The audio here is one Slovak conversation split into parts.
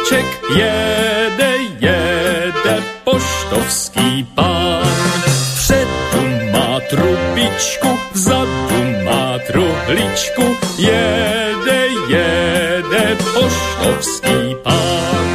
vozíček, jede poštovský pán. Vpředu má trubičku, vzadu má truhličku, jede poštovský pán.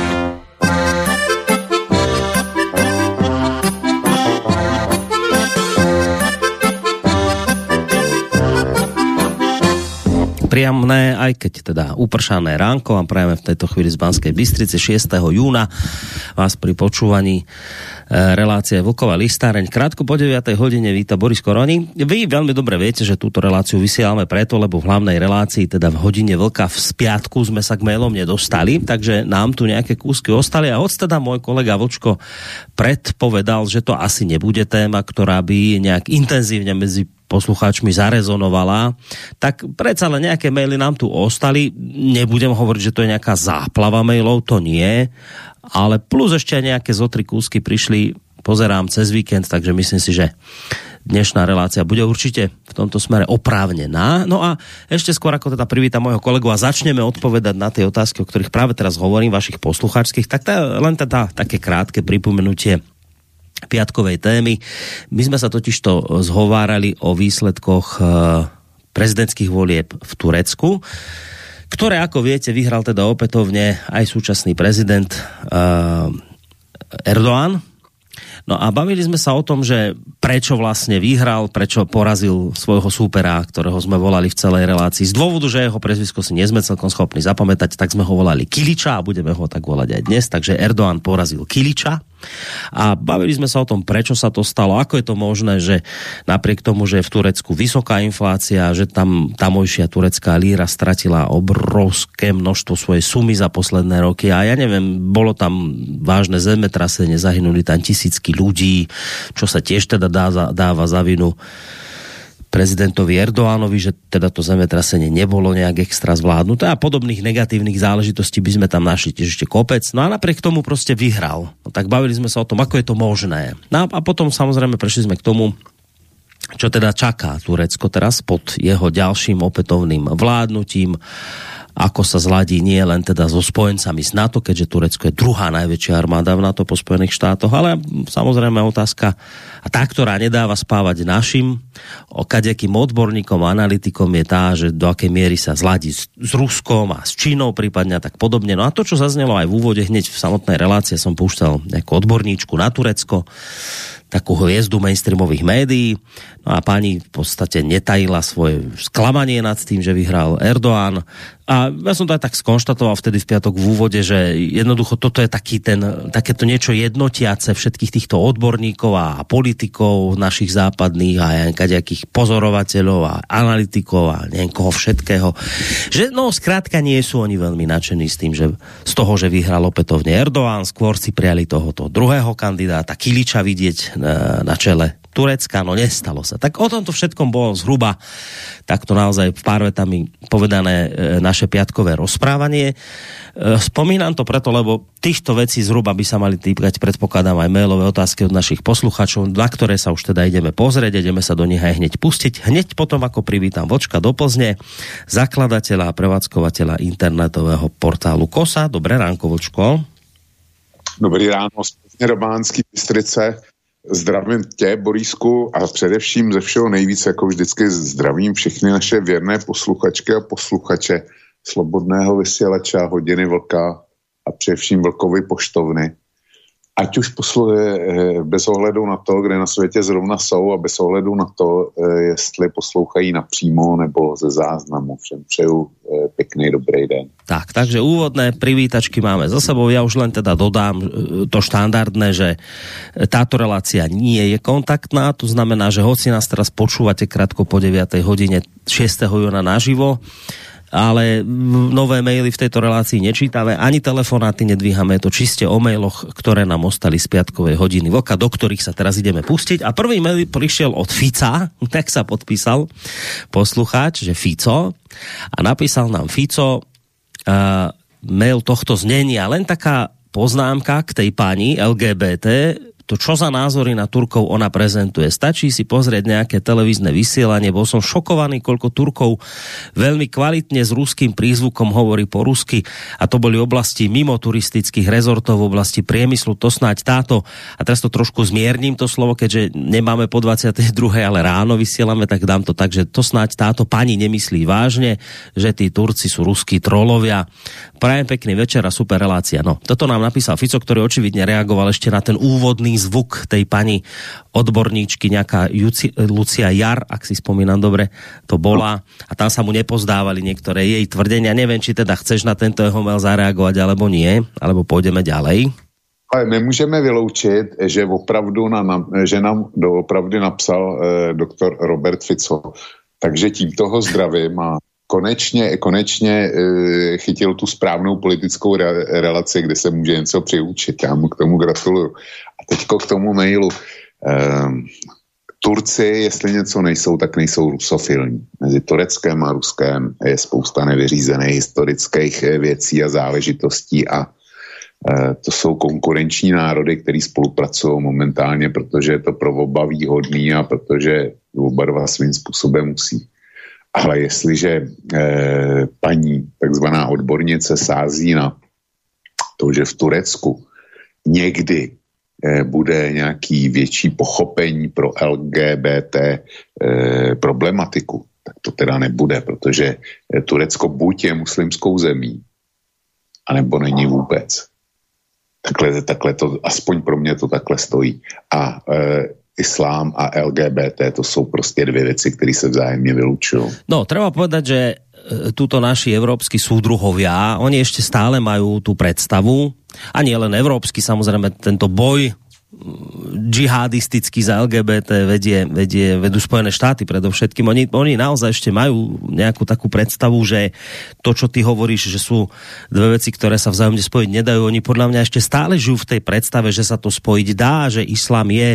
Príjemné, aj keď teda upršané ránko, vám prajeme v tejto chvíli z Banskej Bystrice 6. júna vás pri počúvaní relácie Vlková listáreň. Krátko po 9. hodine víta Boris Koroni. Vy veľmi dobre viete, že túto reláciu vysielame preto, lebo v hlavnej relácii, teda v hodine Vlka v spiatku sme sa k mailom nedostali, takže nám tu nejaké kúsky ostali a hoď teda môj kolega Vlčko predpovedal, že to asi nebude téma, ktorá by nejak intenzívne medzi poslucháčmi zarezonovala, tak predsa len nejaké maily nám tu ostali. Nebudem hovoriť, že to je nejaká záplava mailov, to nie, ale plus ešte aj nejaké zotri kúsky prišli, pozerám cez víkend, takže myslím si, že dnešná relácia bude určite v tomto smere oprávnená. No a ešte skôr, ako teda privítam môjho kolegu a začneme odpovedať na tie otázky, o ktorých práve teraz hovorím, vašich poslucháčských, tak len teda také krátke pripomenutie piatkovej témy. My sme sa totižto zhovárali o výsledkoch prezidentských volieb v Turecku, ktoré, ako viete, vyhral teda opätovne aj súčasný prezident Erdoğan. No a bavili sme sa o tom, že prečo vlastne vyhral, prečo porazil svojho súpera, ktorého sme volali v celej relácii. Z dôvodu, že jeho prezvisko si nie sme celkom schopní zapamätať, tak sme ho volali Kiliča a budeme ho tak volať aj dnes. Takže Erdoğan porazil Kiliča. A bavili sme sa o tom, prečo sa to stalo, ako je to možné, že napriek tomu, že je v Turecku vysoká inflácia, že tam tamojšia turecká líra stratila obrovské množstvo svojej sumy za posledné roky a ja neviem, bolo tam vážne zemetrasenie, zahynuli tam tisícky ľudí, čo sa tiež teda dáva za vinu prezidentovi Erdoğanovi, že teda to zemetrasenie nebolo nejak extra zvládnuté a podobných negatívnych záležitostí by sme tam našli tiež ešte kopec. No a napriek tomu proste vyhral. No tak bavili sme sa o tom, ako je to možné. No a potom samozrejme prešli sme k tomu, čo teda čaká Turecko teraz pod jeho ďalším opätovným vládnutím, ako sa zladí nie len teda so spojencami z NATO, keďže Turecko je druhá najväčšia armáda v NATO po Spojených štátoch, ale samozrejme otázka, a tá, ktorá nedáva spávať našim kadejakým odborníkom a analytikom, je tá, že do akej miery sa zladí s Ruskom a s Čínou prípadne a tak podobne. No a to, čo zaznelo aj v úvode, hneď v samotnej relácie som púšťal nejakú odborníčku na Turecko, takú hviezdu mainstreamových médií. No a pani v podstate netajila svoje sklamanie nad tým, že vyhral Erdoğan. A ja som to aj tak skonštatoval vtedy v piatok v úvode, že jednoducho toto je takéto niečo jednotiace všetkých týchto odborníkov a politikov našich západných a nejakých pozorovateľov a analytikov a neviem koho všetkého. Že no skrátka nie sú oni veľmi nadšení s tým, že z toho, že vyhral opätovne Erdoğan, skôr si prijali tohoto druhého kandidáta Kiliča vidieť na čele Turecka, no nestalo sa. Tak o tomto všetkom bolo zhruba takto naozaj pár vetami povedané naše piatkové rozprávanie. Spomínam to preto, lebo týchto vecí zhruba by sa mali týkať, predpokladám, aj mailové otázky od našich posluchačov, na ktoré sa už teda ideme pozrieť, ideme sa do nich aj hneď pustiť. Hneď potom, ako privítam Vlčka do Plzne, zakladateľa a prevádzkovateľa internetového portálu KOSA. Dobré ránko, Vlčko. Dobrý ráno, z Plzně do Banské Bystrice. Zdravím tě, Borísku, a především ze všeho nejvíc, jako vždycky zdravím všechny naše věrné posluchačky a posluchače Slobodného vysílača, Hodiny Vlka a především Vlkovy poštovny. Ať už bez ohledu na to, kde na světě zrovna jsou a bez ohledu na to, jestli poslouchají napřímo nebo ze záznamu. Všem přeju pekný dobrý den. Takže úvodné privítačky máme za sebou. Ja už len teda dodám to štandardné, že táto relácia nie je kontaktná. To znamená, že hoci nás teraz počúvate krátko po 9. hodine 6. júna naživo, ale nové maily v tejto relácii nečítame, ani telefonáty nedvíhame, to čiste o mailoch, ktoré nám ostali z piatkovej hodiny Vlka, do ktorých sa teraz ideme pustiť. A prvý mail prišiel od Fica, tak sa podpísal poslucháč, že Fico, a napísal nám Fico mail tohto znenia, len taká poznámka k tej pani LGBT. to čo za názory na Turkov ona prezentuje. Stačí si pozrieť nejaké televízne vysielanie, bol som šokovaný, koľko Turkov veľmi kvalitne s ruským prízvukom hovorí po rusky, a to boli oblasti mimo turistických rezortov, v oblasti priemyslu, to snáď táto, a teraz to trošku zmierním to slovo, keďže nemáme po 22. ale ráno vysielame, tak dám to tak, že to snáď táto pani nemyslí vážne, že tí Turci sú ruskí trolovia. Prajem pekný večer a super relácia. No, toto nám napísal Fico, ktorý očividne reagoval ešte na ten úvodný zvuk tej pani odborníčky, nejaká Lucia Jar, ak si spomínam dobre, to bola, a tam sa mu nepozdávali niektoré jej tvrdenia. Neviem, či teda chceš na tento jeho mail zareagovať, alebo nie, alebo pôjdeme ďalej. Ale nemůžeme vyloučit, že nám doopravdy napsal doktor Robert Fico. Takže tímto ho zdravím a konečně chytil tu správnou politickou relaci, kde se může něco přiučit. Já mu k tomu gratuluju. A teďko k tomu mailu. Turci, jestli něco nejsou, tak nejsou rusofilní. Mezi Tureckem a Ruskem je spousta nevyřízených historických věcí a záležitostí a to jsou konkurenční národy, které spolupracují momentálně, protože je to pro oba výhodný a protože oba dva svým způsobem musí. Ale jestliže paní takzvaná odbornice sází na to, že v Turecku někdy bude nějaký větší pochopení pro LGBT problematiku, tak to teda nebude, protože Turecko buď je muslimskou zemí, anebo není vůbec. Takhle to, aspoň pro mě to takhle stojí. A islám a LGBT, to jsou prostě dvě věci, které se vzájemně vylučujú. No, treba povedať, že túto naši európski súdruhovia, oni ešte stále majú tú predstavu, a nie len európsky, samozrejme tento boj džihadistický za LGBT vedú Spojené štáty predovšetkým. Oni naozaj ešte majú nejakú takú predstavu, že to, čo ty hovoríš, že sú dve veci, ktoré sa vzájomne spojiť nedajú, oni podľa mňa ešte stále žijú v tej predstave, že sa to spojiť dá, že islám je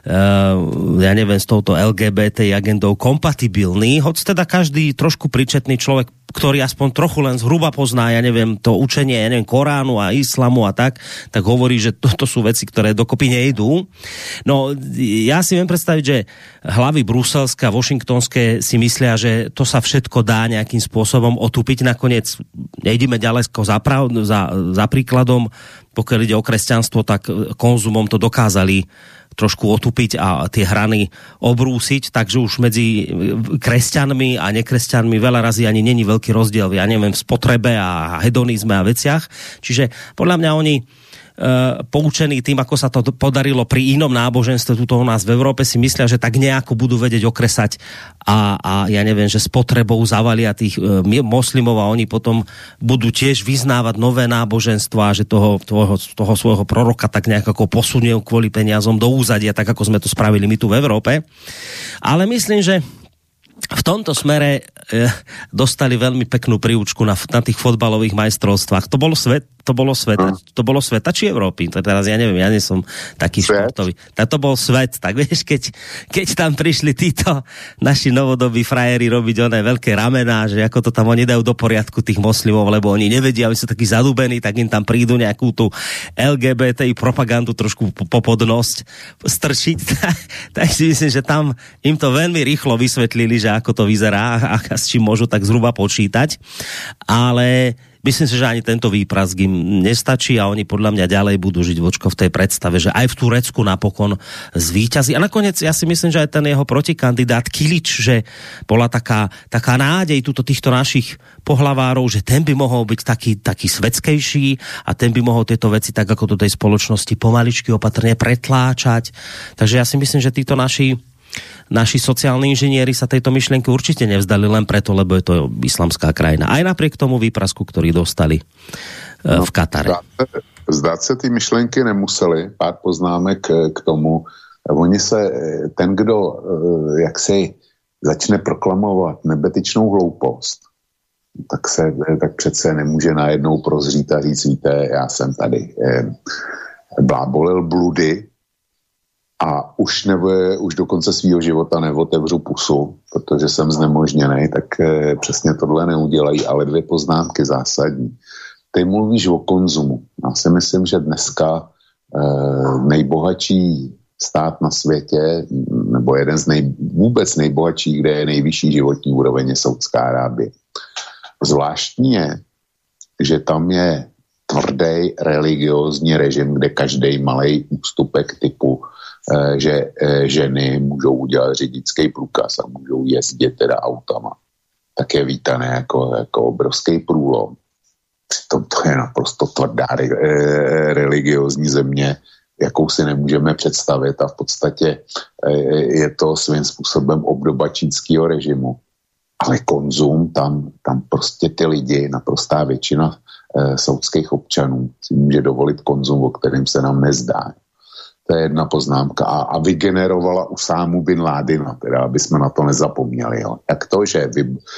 ja neviem, s touto LGBT agendou kompatibilný, hoď teda každý trošku príčetný človek, ktorý aspoň trochu len zhruba pozná, ja neviem, to učenie, ja neviem, Koránu a islamu a tak hovorí, že toto sú veci, ktoré dokopy nejdú. No, ja si viem predstaviť, že hlavy bruselské a washingtonské si myslia, že to sa všetko dá nejakým spôsobom otúpiť. Nakoniec nejdeme ďaleko za príkladom, pokiaľ ide o kresťanstvo, tak Konzumom to dokázali trošku otupiť a tie hrany obrúsiť, takže už medzi kresťanmi a nekresťanmi veľa razy ani není veľký rozdiel, ja neviem, v spotrebe a hedonizme a veciach. Čiže podľa mňa oni poučení tým, ako sa to podarilo pri inom náboženstve tuto u nás v Európe, si myslia, že tak nejako budú vedieť okresať a ja neviem, že s potrebou zavalia tých moslimov a oni potom budú tiež vyznávať nové náboženstva, že toho svojho proroka tak nejako posunie kvôli peniazom do úzadia, tak ako sme to spravili my tu v Európe. Ale myslím, že v tomto smere dostali veľmi peknú príučku na tých fotbalových majstrovstvách. To bolo sveta či Európy? To teraz ja neviem, ja nie som taký športový. To bol svet. Tak vieš, keď tam prišli títo naši novodobí frajeri robiť oné veľké ramená, že ako to tam oni dajú do poriadku tých moslimov, lebo oni nevedia, oni sú takí zadúbení, tak im tam prídu nejakú tú LGBTI propagandu trošku popodnosť strčiť. Tak si myslím, že tam im to veľmi rýchlo vysvetlili, že ako to vyzerá a s čím môžu tak zhruba počítať. Ale myslím si, že ani tento výprask im nestačí a oni podľa mňa ďalej budú žiť vočko v tej predstave, že aj v Turecku napokon zvíťazí. A nakoniec ja si myslím, že aj ten jeho protikandidát Kilič, že bola taká nádej týchto našich pohlavárov, že ten by mohol byť taký svetskejší a ten by mohol tieto veci tak ako do tej spoločnosti pomaličky opatrne pretláčať. Takže ja si myslím, že títo naši sociálni inžinieri sa tejto myšlienky určite nevzdali len preto, lebo je to islamská krajina. Aj napriek tomu výprasku, ktorý dostali v Katare. Zdát se ty myšlenky nemuseli. Pár poznámek k tomu. Ten, kdo jaksi začne proklamovat nebetyčnou hloupost, tak přece nemůže najednou prozřít a říct, víte, já jsem tady blábolil bludy, a už do konce svého života neotevřu pusu, protože jsem znemožněný, tak přesně tohle neudělají, ale 2 poznámky zásadní. Ty mluvíš o konzumu. Já si myslím, že dneska nejbohatší stát na světě, nebo jeden z vůbec nejbohatších, kde je nejvyšší životní úroveň, je Saudská Arábie. Zvláštní je, že tam je tvrdý religiózní režim, kde každý malej ústupek typu, že ženy můžou udělat řidičský průkaz a můžou jezdit teda autama, tak je vítané jako obrovský průlom. Přitom to je naprosto tvrdá religiózní země, jakou si nemůžeme představit, a v podstatě je to svým způsobem obdoba čínského režimu. Ale konzum, tam prostě ty lidi, naprostá většina saudských občanů si může dovolit konzum, o kterém se nám nezdá. To je jedna poznámka. A vygenerovala Usámu bin Ládina, teda, aby jsme na to nezapomněli. Jo. Jak to, že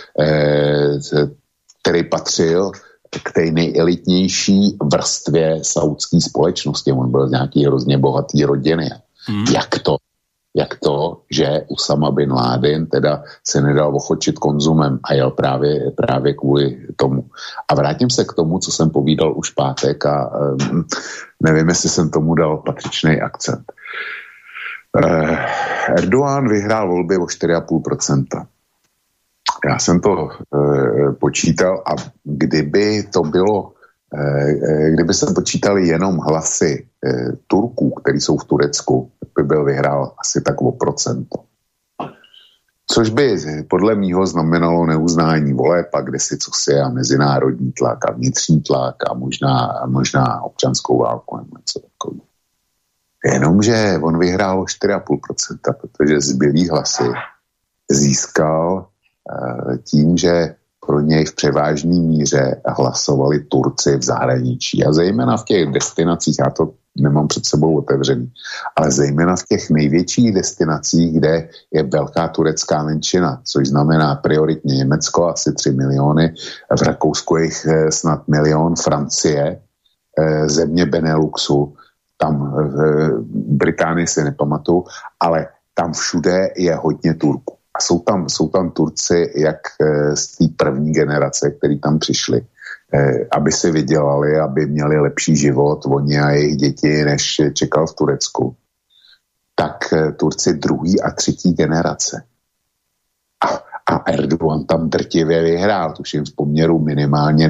který patřil k té nejelitnější vrstvě saudské společnosti. On byl z nějaký hrozně bohatý rodiny. Jak to, že Usama bin Laden teda se nedal ochočit konzumem a jel právě kvůli tomu. A vrátím se k tomu, co jsem povídal už pátek, a nevím, jestli jsem tomu dal patřičný akcent. Erdogan vyhrál volby o 4,5%. Já jsem to počítal, a kdyby se počítali jenom hlasy Turků, který jsou v Turecku, tak by byl vyhrál asi tak o procento. Což by podle mýho znamenalo neuznání voleb a kdesi cosi a mezinárodní tlak a vnitřní tlak a možná občanskou válku nebo něco takového. Jenomže on vyhrál o 4,5%, protože zbylý hlasy získal tím, že pro něj v převážné míře hlasovali Turci v zahraničí. A zejména v těch destinacích, já to nemám před sebou otevřený, ale zejména v těch největších destinacích, kde je velká turecká menšina, což znamená prioritně Německo, asi 3 miliony, v Rakousku je jich snad 1 milion, Francie, země Beneluxu, tam v Británii si nepamatuju, ale tam všude je hodně Turků. A jsou tam Turci jak z té první generace, který tam přišli, aby si vydělali, aby měli lepší život, oni a jejich děti, než čekal v Turecku. Tak Turci druhý a třetí generace. A Erdogan tam drtivě vyhrál, tuším v poměru minimálně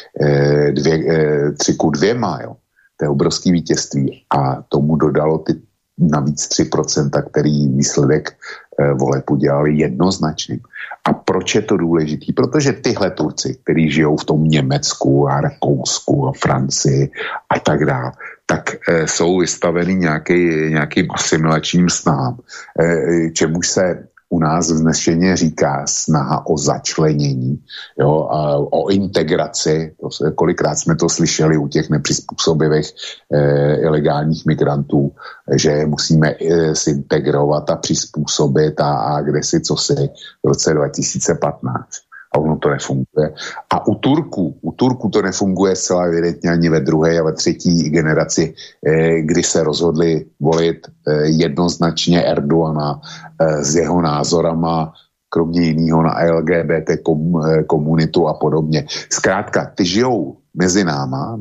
3:2, jo. To je obrovský vítězství. A tomu dodalo ty navíc 3%, který výsledek voleb udělali jednoznačným. A proč je to důležitý? Protože tyhle Turci, kteří žijou v tom Německu a Rakousku a Francii a tak dále, tak jsou vystaveni nějakým asimilačním snahám, čemuž se u nás vznešeně říká snaha o začlenění, jo, a o integraci. Kolikrát jsme to slyšeli u těch nepřizpůsobivých ilegálních migrantů, že musíme integrovat a přizpůsobit a kdesi cosi v roce 2015. A ono to nefunguje. A u Turků to nefunguje zcela evidentně ani ve druhé a ve třetí generaci, kdy se rozhodli volit jednoznačně Erdogana s jeho názorama, kromě jiného na LGBT komunitu a podobně. Zkrátka, ty žijou mezi náma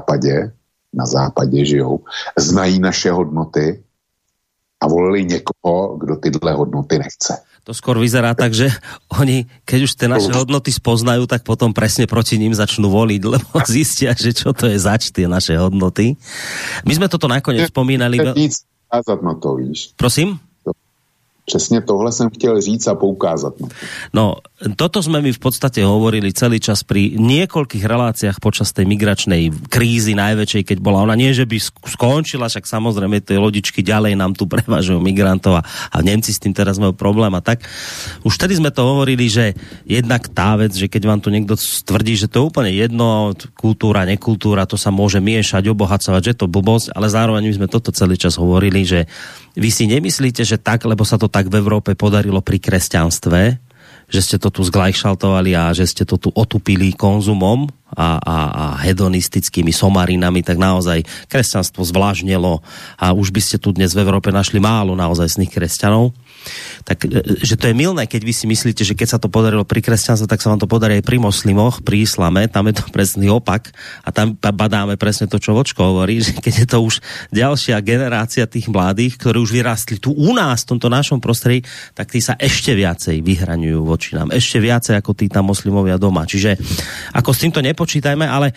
na západě žijou, znají naše hodnoty a volili někoho, kdo tyhle hodnoty nechce. To skôr vyzerá tak, že oni, keď už tie naše hodnoty spoznajú, tak potom presne proti ním začnú voliť, lebo zistia, že čo to je zač tie naše hodnoty. My sme toto nakoniec spomínali. Nic ukázat na to, víš. Prosím? Přesně tohle jsem chtěl říct a poukázat. No, toto sme my v podstate hovorili celý čas pri niekoľkých reláciách počas tej migračnej krízy najväčšej, keď bola ona. Nie, že by skončila, však samozrejme tie lodičky ďalej nám tu prevažujú migrantov a Nemci s tým teraz majú problém a tak. Už vtedy sme to hovorili, že jednak tá vec, že keď vám tu niekto tvrdí, že to je úplne jedno, kultúra, nekultúra, to sa môže miešať, obohacovať, že to blbosť, ale zároveň my sme toto celý čas hovorili, že vy si nemyslíte, že tak, lebo sa to tak v Európe podarilo pri kresťanstve, že ste to tu zglajšaltovali a že ste to tu otupili konzumom a hedonistickými somarinami, tak naozaj kresťanstvo zvlážnelo a už by ste tu dnes v Európe našli málo naozajstných kresťanov. tak že to je mylné, keď vy si myslíte, že keď sa to podarilo pri kresťanstve, tak sa vám to podarí aj pri moslimoch, pri islame, tam je to presný opak a tam badáme presne to, čo Vočko hovorí, že keď je to už ďalšia generácia tých mladých, ktorí už vyrástli tu u nás, v tomto našom prostredí, tak tí sa ešte viacej vyhraňujú voči nám, ešte viacej ako tí tam moslimovia doma. Čiže ako s týmto nepočítajme, ale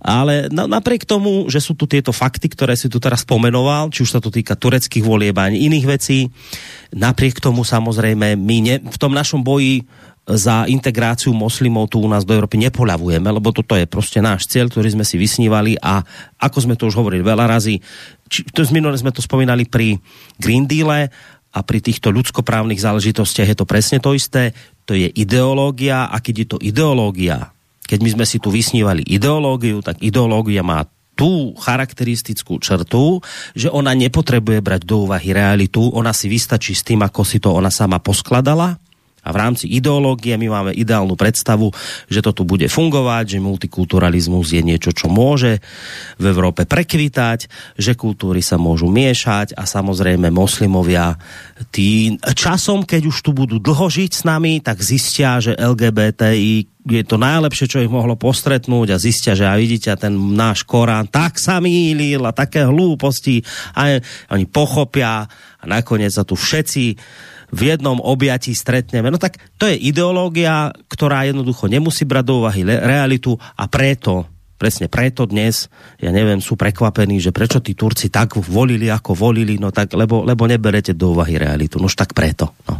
napriek tomu, že sú tu tieto fakty, ktoré si tu teraz pomenoval, či už sa to týka tureckých volieb ani iných vecí, napriek tomu samozrejme my v tom našom boji za integráciu moslimov tu u nás do Európy nepoľavujeme, lebo toto je proste náš cieľ, ktorý sme si vysnívali a ako sme to už hovorili veľa razy, minule sme to spomínali pri Green Deale a pri týchto ľudskoprávnych záležitostiach je to presne to isté, to je ideológia a keď je to ideológia, keď my sme si tu vysnívali ideológiu, tak ideológia má tú charakteristickú črtu, že ona nepotrebuje brať do úvahy realitu, ona si vystačí s tým, ako si to ona sama poskladala a v rámci ideológie my máme ideálnu predstavu, že to tu bude fungovať, že multikulturalizmus je niečo, čo môže v Európe prekvitať, že kultúry sa môžu miešať a samozrejme moslimovia tí časom, keď už tu budú dlho žiť s nami, tak zistia, že LGBTI je to najlepšie, čo ich mohlo postretnúť a zistia, že vidíte, ten náš Korán tak sa mýlil a také hlúposti a oni pochopia a nakoniec sa tu všetci v jednom objatí stretneme. No tak to je ideológia, ktorá jednoducho nemusí brať do úvahy realitu a presne preto dnes, ja neviem, sú prekvapení, že prečo tí Turci tak volili, ako volili, no tak, lebo neberete do úvahy realitu. Nož tak preto. No.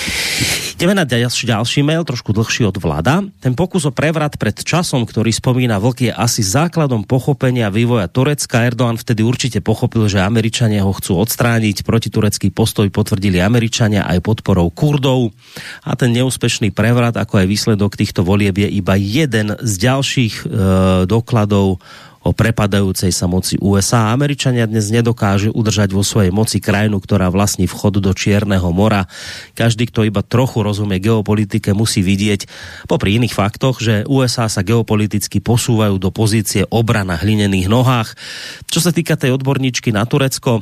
Ideme na ďalší mail, trošku dlhší od Vlada. Ten pokus o prevrat pred časom, ktorý spomína Vlk, je asi základom pochopenia vývoja Turecka. Erdogan vtedy určite pochopil, že Američania ho chcú odstrániť. Protiturecký postoj potvrdili Američania aj podporou Kurdov. A ten neúspešný prevrat, ako aj výsledok týchto volieb, je iba jeden z ďalších dokladov o prepadajúcej sa moci USA. Američania dnes nedokážu udržať vo svojej moci krajinu, ktorá vlastní vchod do Čierneho mora. Každý, kto iba trochu rozumie geopolitike, musí vidieť popri iných faktoch, že USA sa geopoliticky posúvajú do pozície obrana hlinených nohách. Čo sa týka tej odborníčky na Turecko,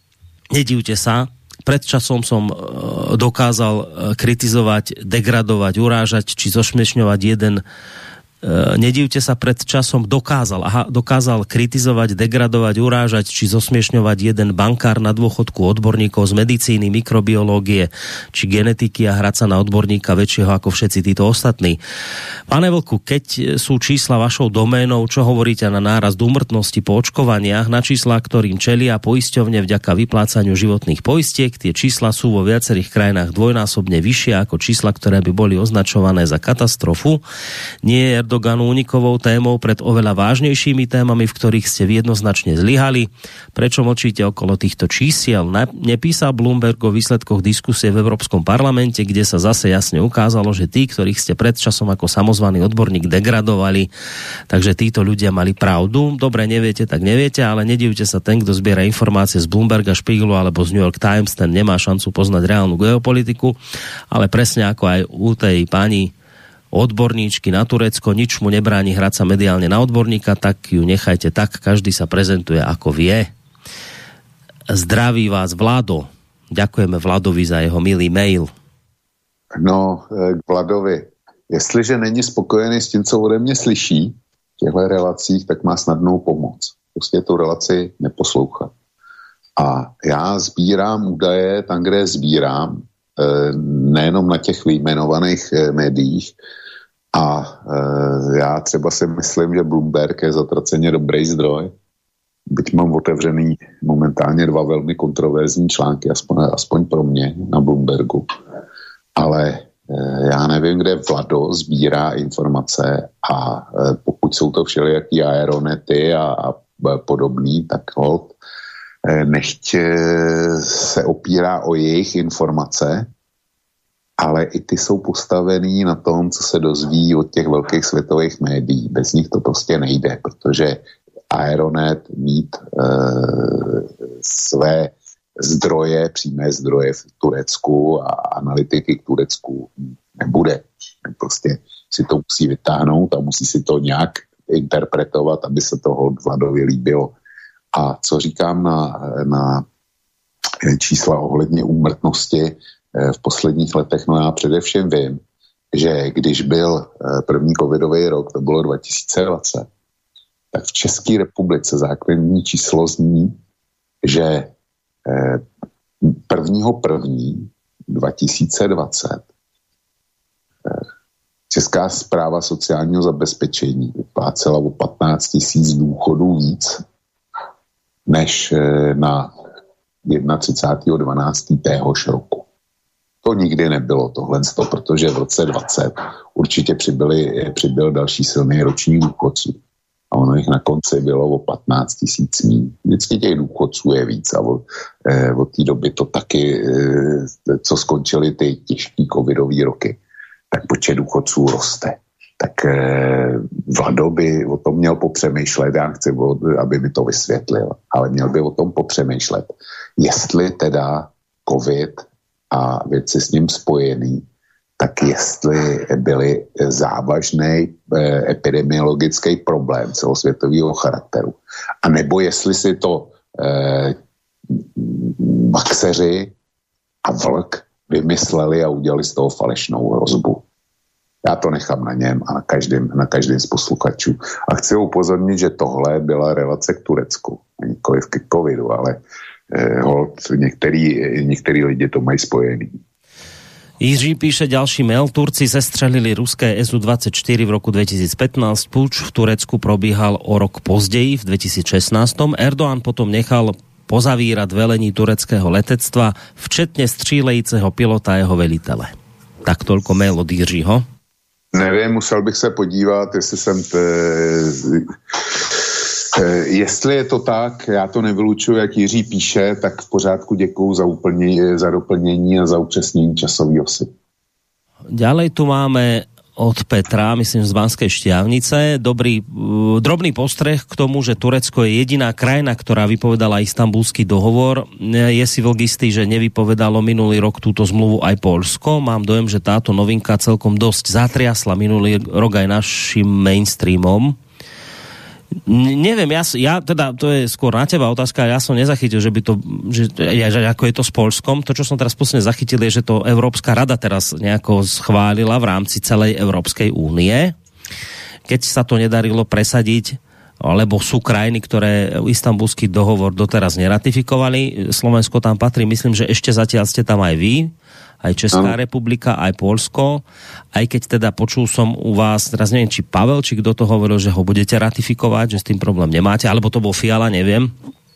nedivte sa, pred časom som dokázal kritizovať, degradovať, urážať či zošmiešňovať nedivte sa, pred časom dokázal kritizovať, degradovať, urážať či zosmiešňovať jeden bankár na dôchodku, odborníkov z medicíny, mikrobiológie či genetiky a hrať sa na odborníka väčšieho ako všetci títo ostatní. Pane Vlku, keď sú čísla vašou doménou, čo hovoríte na nárast úmrtnosti po očkovaniach, na čísla, ktorým čelia poisťovne vďaka vyplácaniu životných poistiek, tie čísla sú vo viacerých krajinách dvojnásobne vyššie ako čísla, ktoré by boli označované za katastrofu. Nie je Erdoganu unikovou témou pred oveľa vážnejšími témami, v ktorých ste jednoznačne zlyhali. Prečo mlčíte okolo týchto čísiel? Nepísal Bloomberg o výsledkoch diskusie v Európskom parlamente, kde sa zase jasne ukázalo, že tí, ktorých ste pred časom ako samozvaný odborník degradovali, takže títo ľudia mali pravdu. Dobre, neviete, tak neviete, ale nedivte sa, ten, kto zbiera informácie z Bloomberga, Spiegelu alebo z New York Times, ten nemá šancu poznať reálnu geopolitiku, ale presne ako aj u tej pani odborníčky na Turecko, nič mu nebráni hrať sa mediálne na odborníka, tak ju nechajte tak, každý sa prezentuje ako vie. Zdraví vás Vlado. Ďakujeme Vladovi za jeho milý mail. No, k Vladovi. Jestliže není spokojený s tím, co ode mě slyší v těchto relacích, tak má snadnou pomoc. Prostě tu relaci neposlouchat. A já sbírám údaje tam, kde je sbírám, nejenom na těch vyjmenovaných médiích. A já třeba si myslím, že Bloomberg je zatraceně dobrý zdroj. Byť mám otevřený momentálně 2 velmi kontroverzní články, aspoň pro mě na Bloombergu. Ale já nevím, kde Vlado sbírá informace a pokud jsou to všelijaký aeronety a podobný, tak hold, nechť se opírá o jejich informace, ale i ty jsou postavený na tom, co se dozví od těch velkých světových médií. Bez nich to prostě nejde, protože Aeronet mít své zdroje, přímé zdroje v Turecku a analytiky k Turecku nebude. Prostě si to musí vytáhnout a musí si to nějak interpretovat, aby se toho Vladovi líbilo. A co říkám na čísla ohledně úmrtnosti, v posledních letech. No já především vím, že když byl první covidový rok, to bylo 2020, tak v České republice základní číslo zní, že 1.1.2020 Česká správa sociálního zabezpečení vyplácela o 15 000 důchodů víc než na 31.12. téhož roku. To nikdy nebylo tohle, protože v roce 20 určitě přibyl další silný roční důchodců. A ono jich na konci bylo o 15 000 míň. Vždycky těch důchodců je víc a od té doby to taky, co skončily ty těžký covidový roky, tak počet důchodců roste. Tak Vlado by o tom měl popřemýšlet, já chci, aby mi to vysvětlil, ale měl by o tom popřemýšlet, jestli teda covid a věci s ním spojený, tak jestli byly závažný epidemiologický problém celosvětového charakteru. A nebo jestli si to maxeři a vlk vymysleli a udělali z toho falešnou hrozbu. Já to nechám na něm a na každém z posluchačů. A chci upozornit, že tohle byla relace k Turecku. Nikoliv k covidu, ale holt, některý lidi to mají spojený. Jiří píše ďalší mail. Turci zestřelili ruské Su-24 v roku 2015. Puč v Turecku probíhal o rok později, v 2016. Erdoğan potom nechal pozavírať velení tureckého letectva, včetne střílejíceho pilota a jeho velitele. Tak toľko mail od Jiřího. Nevím, musel bych se podívat, jestli jsem... Jestli je to tak, já to nevylučuji, jak Jiří píše, tak v pořádku, děkuju za doplnění a za upřesnění časový osy. Ďalej tu máme od Petra, myslím z Banskej Štiavnice, drobný postreh k tomu, že Turecko je jediná krajina, ktorá vypovedala Istanbulský dohovor. Je si vlk istý, že nevypovedalo minulý rok túto zmluvu aj Poľsko. Mám dojem, že táto novinka celkom dosť zatriasla minulý rok aj našim mainstreamom. Neviem, ja teda, to je skôr na teba otázka, ja som nezachytil, že by to, že ako je to s Poľskom. To, čo som teraz posledne zachytil, je, že to Európska rada teraz nejako schválila v rámci celej Európskej únie. Keď sa to nedarilo presadiť, alebo sú krajiny, ktoré Istanbulský dohovor doteraz neratifikovali, Slovensko tam patrí, myslím, že ešte zatiaľ ste tam aj vy, aj Česká republika, aj Poľsko. Aj keď teda počul som u vás, teraz neviem, či Pavel, či kto to hovoril, že ho budete ratifikovať, že s tým problém nemáte, alebo to bol Fiala, neviem.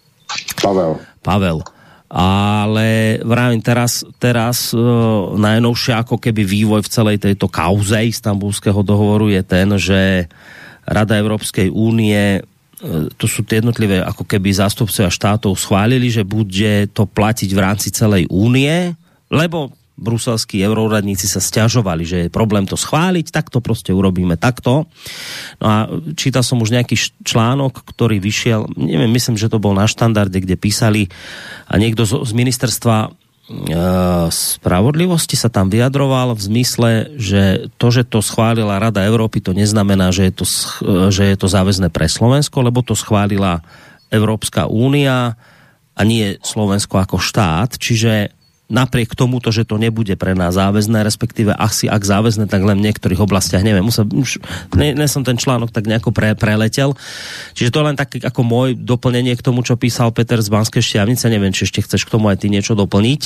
Pavel. Ale vravím, teraz najnovšie ako keby vývoj v celej tejto kauze Istanbulského dohovoru je ten, že Rada Európskej únie, to sú tie jednotlivé ako keby zástupcovia štátov schválili, že bude to platiť v rámci celej únie, lebo bruselskí euroradníci sa sťažovali, že je problém to schváliť, tak to proste urobíme takto. No a čítal som už nejaký článok, ktorý vyšiel, neviem, myslím, že to bol na Štandarde, kde písali a niekto z ministerstva spravodlivosti sa tam vyjadroval v zmysle, že to schválila Rada Európy, to neznamená, že je to záväzné pre Slovensko, lebo to schválila Európska únia a nie Slovensko ako štát, čiže napriek tomuto, že to nebude pre nás záväzné, respektíve ak záväzné, tak len v niektorých oblastiach, neviem, ne som ten článok tak nejako preletel. Čiže to len tak ako môj doplnenie k tomu, čo písal Peter z Banskej Štiavnice. Neviem, či ešte chceš k tomu aj ty niečo doplniť?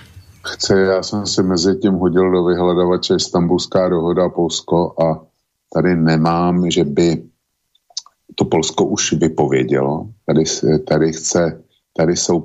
Já jsem si mezi tím hodil do vyhledavače Istanbulská dohoda Polsko a tady nemám, že by to Polsko už vypovědělo. Tady jsou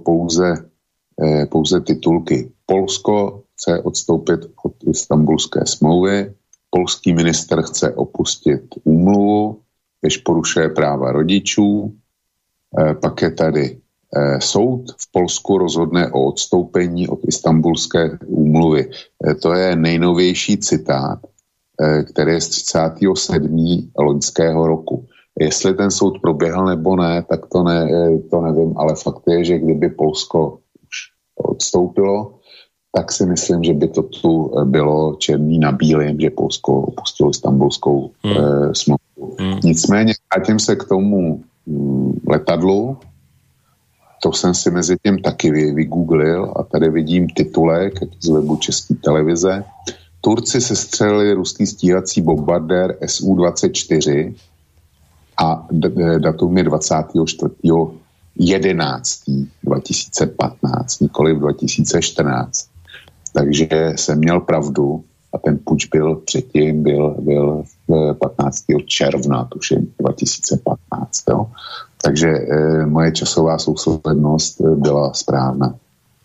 pouze titulky. Polsko chce odstoupit od Istanbulské smlouvy, polský minister chce opustit úmluvu, jež porušuje práva rodičů, pak je tady soud v Polsku rozhodne o odstoupení od Istanbulské úmluvy. To je nejnovější citát, který je z 37. loňského roku. Jestli ten soud proběhl nebo ne, tak to nevím, ale fakt je, že kdyby Polsko odstoupilo, tak si myslím, že by to tu bylo černý na bílém, že Polsko opustilo Istanbulskou smlouvu. Nicméně vrátím se k tomu letadlu. to jsem si mezi tím taky vygooglil a tady vidím titulek z webu České televize. Turci sestřelili ruský stíhací bombardér Su-24 a datum je 24.11.2015, nikoli v 2014. Takže jsem měl pravdu a ten puč byl předtím, byl 15. června, tuším, 2015. Jo? Takže moje časová souslednosť byla správna.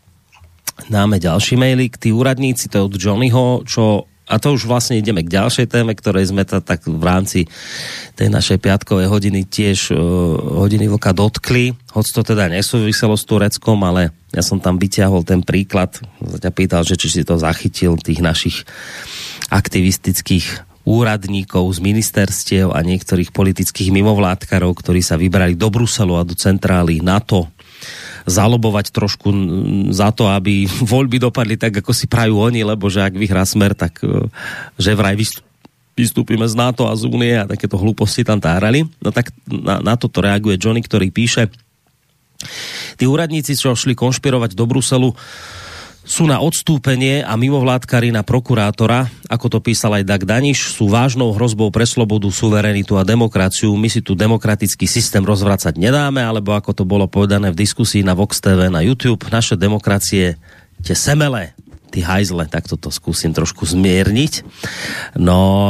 Dáme ďalší mailík. Tí úradníci, to je od Johnnyho, a to už vlastne ideme k ďalšej téme, ktorej sme tak v rámci tej našej piatkovej hodiny tiež hodiny vlka dotkli. Hoď to teda nesúviselo s Tureckom, ale ja som tam vyťahol ten príklad. Ťa pýtal, že či si to zachytil, tých našich aktivistických úradníkov z ministerstiev a niektorých politických mimovládkarov, ktorí sa vybrali do Bruselu a do centrály NATO zalobovať trošku za to, aby voľby dopadli tak, ako si prajú oni, lebo že ak vyhrá Smer, tak že vraj vystúpime z NATO a z Únie a takéto hlúposti tam tárali. No tak na toto reaguje Johnny, ktorý píše: tí úradníci, čo šli konšpirovať do Bruselu, sú na odstúpenie a mimovládkari na prokurátora, ako to písal aj Dag Daniš, sú vážnou hrozbou pre slobodu, suverenitu a demokraciu. My si tu demokratický systém rozvracať nedáme, alebo ako to bolo povedané v diskusii na Vox TV na YouTube, naše demokracie, tie semele, tí hajzle, tak toto skúsim trošku zmierniť. No,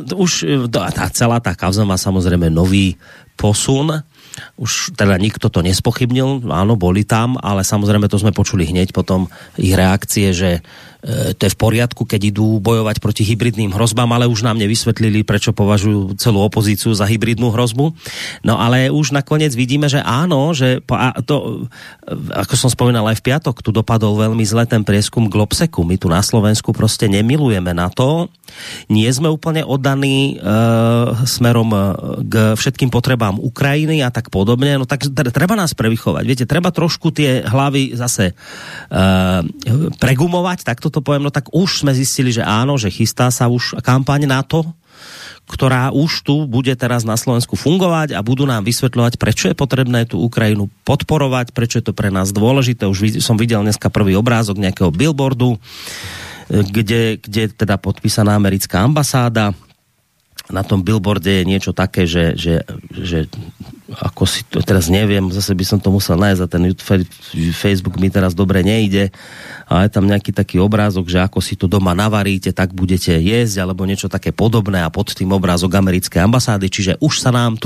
celá tá kauza má samozrejme nový posun. Už teda nikto to nespochybnil, áno, boli tam, ale samozrejme to sme počuli hneď potom ich reakcie, že to je v poriadku, keď idú bojovať proti hybridným hrozbám, ale už nám nevysvetlili, prečo považujú celú opozíciu za hybridnú hrozbu. No ale už nakoniec vidíme, že áno, že to, ako som spomínal aj v piatok, tu dopadol veľmi zle ten prieskum Globseku. My tu na Slovensku proste nemilujeme na to, nie sme úplne oddaní smerom k všetkým potrebám Ukrajiny a tak podobne, no tak treba nás prevychovať. Viete, treba trošku tie hlavy zase pregumovať, tak to poviem, no tak už sme zistili, že áno, že chystá sa už kampaň NATO, ktorá už tu bude teraz na Slovensku fungovať a budú nám vysvetľovať, prečo je potrebné tú Ukrajinu podporovať, prečo je to pre nás dôležité. Už som videl dneska prvý obrázok nejakého billboardu, kde teda podpísaná americká ambasáda. Na tom billboarde je niečo také, že ako si to teraz neviem, zase by som to musel nájsť a ten Facebook mi teraz dobre nejde, a je tam nejaký taký obrázok, že ako si to doma navaríte, tak budete jesť, alebo niečo také podobné, a pod tým obrázok americkej ambasády, čiže už sa nám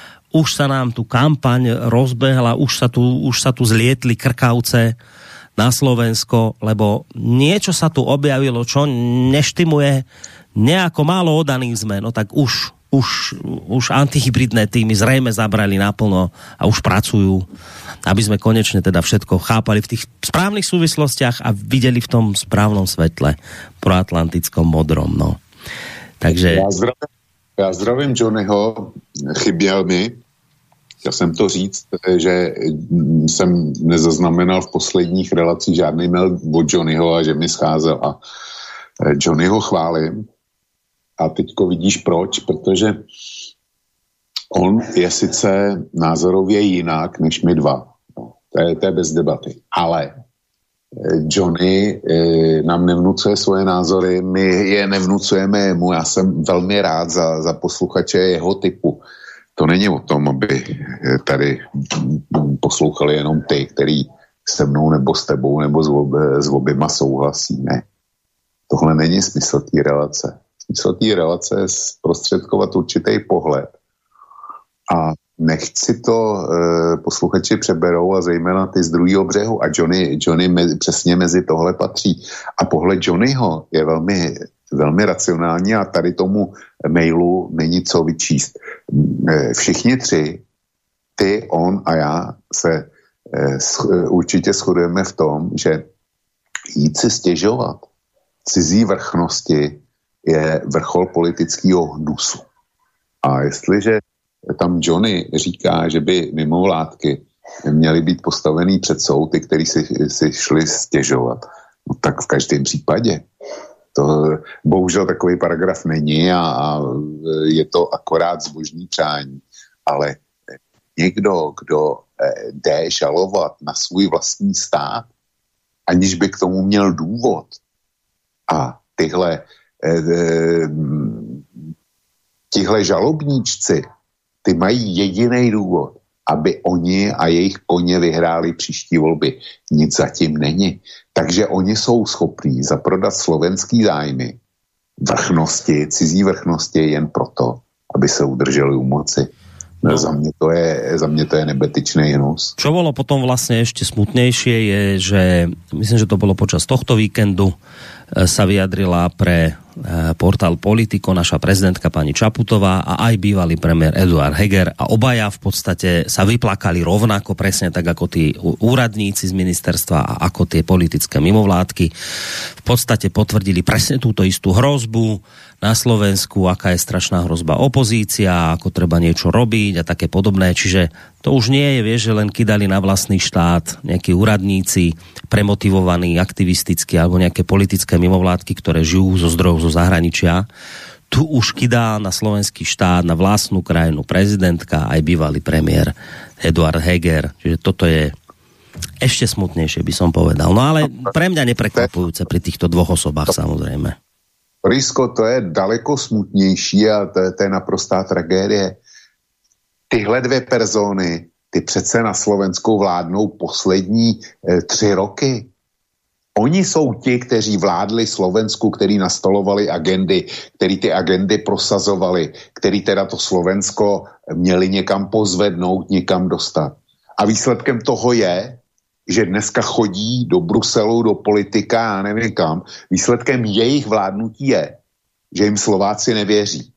tu kampaň rozbehla, už sa tu zlietli krkavce na Slovensko, lebo niečo sa tu objavilo, čo neštimuje, nejako málo odaní sme, no tak už antihybridné týmy zrejme zabrali naplno a už pracujú, aby sme konečne teda všetko chápali v tých správnych súvislostiach a videli v tom správnom svetle proatlantickom modrom, no. Takže... Já zdravím Johnnyho, chyběl mi. Chtěl jsem to říct, že jsem nezaznamenal v posledních relacích žádný mail od Johnnyho a že mi scházel a Johnnyho chválím. A teďko vidíš proč, protože on je sice názorově jinak než my dva. No, to je bez debaty. Ale Johnny nám nevnucuje svoje názory, my je nevnucujeme jemu. Já jsem velmi rád za posluchače jeho typu. To není o tom, aby tady poslouchali jenom ty, který se mnou nebo s tebou nebo s oběma souhlasí. Ne. Tohle není smysl té relace. Smysl té relace je zprostředkovat určitý pohled. A nechci to posluchači přeberou a zejména ty z druhého břehu. A Johnny přesně mezi tohle patří. A pohled Johnnyho je velmi, velmi racionální a tady tomu mailu není co vyčíst. Všichni tři, ty, on a já, se určitě shodujeme v tom, že jít si stěžovat cizí vrchnosti je vrchol politického hnusu. A jestliže tam Johnny říká, že by mimovládky měly být postavený před soud, ty, který si šli stěžovat, no tak v každém případě. To bohužel takový paragraf není a je to akorát zbožný přání. Ale někdo, kdo jde žalovat na svůj vlastní stát, aniž by k tomu měl důvod. A tihle žalobníčci, ty mají jediný důvod, aby oni a jejich koně vyhráli příští volby. Nic zatím není. Takže oni jsou schopní zaprodat slovenský zájmy vrchnosti, cizí vrchnosti jen proto, aby se udrželi u moci. No. Za mě to je nebetyčný hnus. Čo bolo potom vlastne ešte smutnejšie je, že myslím, že to bolo počas tohto víkendu, sa vyjadrila pre portál Politico naša prezidentka pani Čaputová a aj bývalý premiér Eduard Heger a obaja v podstate sa vyplakali rovnako, presne tak ako tí úradníci z ministerstva a ako tie politické mimovládky. V podstate potvrdili presne túto istú hrozbu na Slovensku, aká je strašná hrozba opozícia, ako treba niečo robiť a také podobné. Čiže to už nie je, vieš, že len kydali na vlastný štát nejakí úradníci premotivovaní aktivisticky alebo nejaké politické mimovládky, ktoré žijú zo zdrojov zo zahraničia. Tu už kydá na slovenský štát, na vlastnú krajinu prezidentka aj bývalý premiér Eduard Heger. Čiže toto je ešte smutnejšie, by som povedal. No ale pre mňa neprekvapujúce pri týchto dvoch osobách, samozrejme. Risko, to je daleko smutnější a to je naprostá tragédie. Tyhle dvě persony, ty přece na Slovensku vládnou poslední 3 roky. Oni jsou ti, kteří vládli Slovensku, kteří nastolovali agendy, kteří ty agendy prosazovali, kteří teda to Slovensko měli někam pozvednout, někam dostat. A výsledkem toho je, že dneska chodí do Bruselu, do politika a nevím kam. Výsledkem jejich vládnutí je, že jim Slováci nevěří.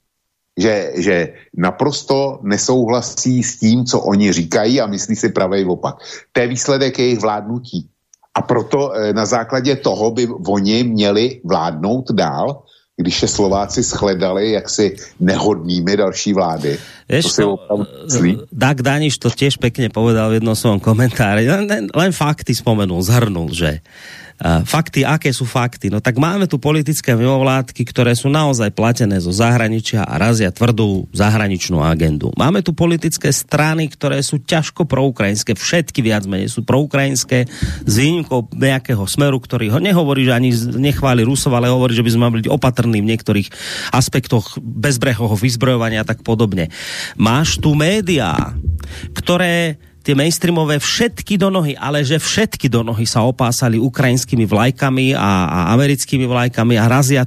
Že naprosto nesouhlasí s tím, co oni říkají a myslí si pravej opak. To je výsledek jejich vládnutí. A proto na základě toho by oni měli vládnout dál, když se Slováci shledali jaksi nehodnými další vlády. Dag Daniš to tiež pekne povedal v jednom svojom komentári. Len fakty spomenul, zhrnul, že fakty, aké sú fakty? No tak máme tu politické mimovládky, ktoré sú naozaj platené zo zahraničia a razia tvrdú zahraničnú agendu. Máme tu politické strany, ktoré sú ťažko proukrajinské, všetky viac menej sú proukrajinské, s výnimkou nejakého Smeru, ktorý ho nehovorí, že ani nechváli Rusov, ale hovorí, že by sme mali byť opatrní v niektorých aspektoch bezbrehového vyzbrojovania a tak podobne. Máš tu médiá, ktoré tie mainstreamové všetky do nohy, ale že všetky do nohy sa opásali ukrajinskými vlajkami a americkými vlajkami a razia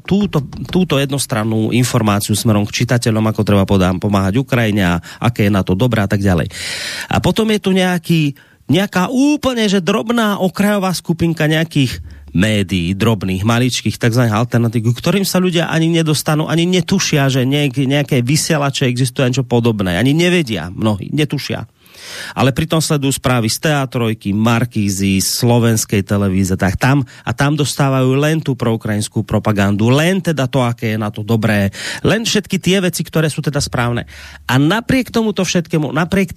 túto jednostrannú informáciu smerom k čitateľom, ako treba pomáhať Ukrajine a aké je na to dobré a tak ďalej. A potom je tu nejaká úplne že drobná okrajová skupinka nejakých médií, drobných, maličkých, takzvaných alternatív, ktorým sa ľudia ani nedostanú, ani netušia, že nejaké vysielače existujú niečo podobné. Ani nevedia, mnohí, netušia. Ale pritom sledujú správy z TA3, Markízy, slovenskej televízie, tak tam dostávajú len tú proukrajinskú propagandu, len teda to, aké je na to dobré, len všetky tie veci, ktoré sú teda správne. A napriek tomuto všetkému, napriek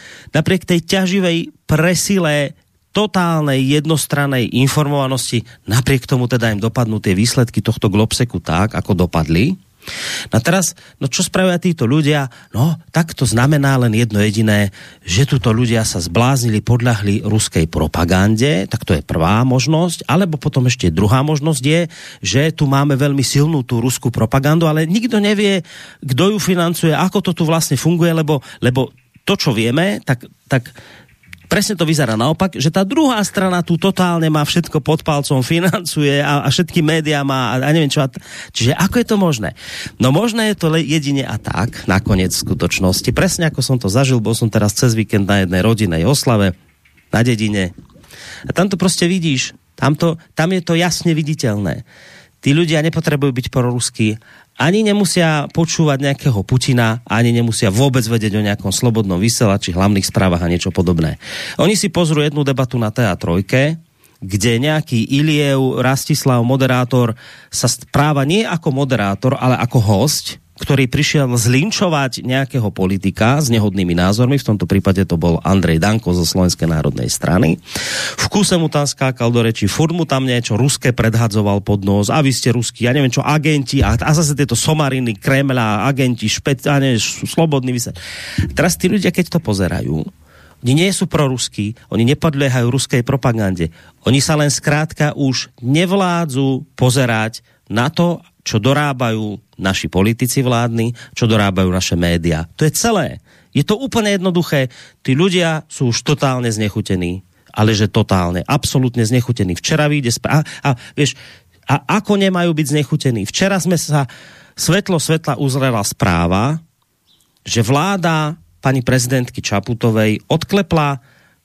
tej ťaživej presile totálnej jednostrannej informovanosti, napriek tomu teda im dopadnú tie výsledky tohto Globseku tak, ako dopadli. No teraz, čo spravia títo ľudia? No, tak to znamená len jedno jediné, že títo ľudia sa zbláznili, podľahli ruskej propagande, tak to je prvá možnosť, alebo potom ešte druhá možnosť je, že tu máme veľmi silnú tú ruskú propagandu, ale nikto nevie, kto ju financuje, ako to tu vlastne funguje, lebo to, čo vieme, tak presne to vyzerá naopak, že tá druhá strana tu totálne má všetko pod palcom, financuje a všetky médiá má a neviem čo. Čiže ako je to možné? No možné je to jedine a tak, nakoniec v skutočnosti. Presne ako som to zažil, bol som teraz cez víkend na jednej rodinnej oslave na dedine. A tam to proste vidíš. Tam je to jasne viditeľné. Tí ľudia nepotrebujú byť proruskí, ani nemusia počúvať nejakého Putina, ani nemusia vôbec vedieť o nejakom slobodnom vysielači, hlavných správach a niečo podobné. Oni si pozrú jednu debatu na TA3, kde nejaký Iliev Rastislav, moderátor, sa správa nie ako moderátor, ale ako hosť, ktorý prišiel zlinčovať nejakého politika s nehodnými názormi, v tomto prípade to bol Andrej Danko zo Slovenskej národnej strany. V kúse mu tam skákal do reči, furt mu tam niečo ruské predhadzoval pod nos, a vy ste ruskí, ja neviem čo, agenti, a zase tieto somariny, Kremľa, agenti, slobodný vysel. Teraz tí ľudia, keď to pozerajú, Oni nie sú proruskí, oni nepodliehajú ruskej propagande. Oni sa len skrátka už nevládzu pozerať na to, čo dorábajú naši politici vládni, čo dorábajú naše médiá. To je celé. Je to úplne jednoduché. Tí ľudia sú už totálne znechutení. Ale že totálne, absolútne znechutení. Včera vyjde a ako nemajú byť znechutení? Včera sme sa svetla uzrela správa, že vláda pani prezidentky Čaputovej odklepla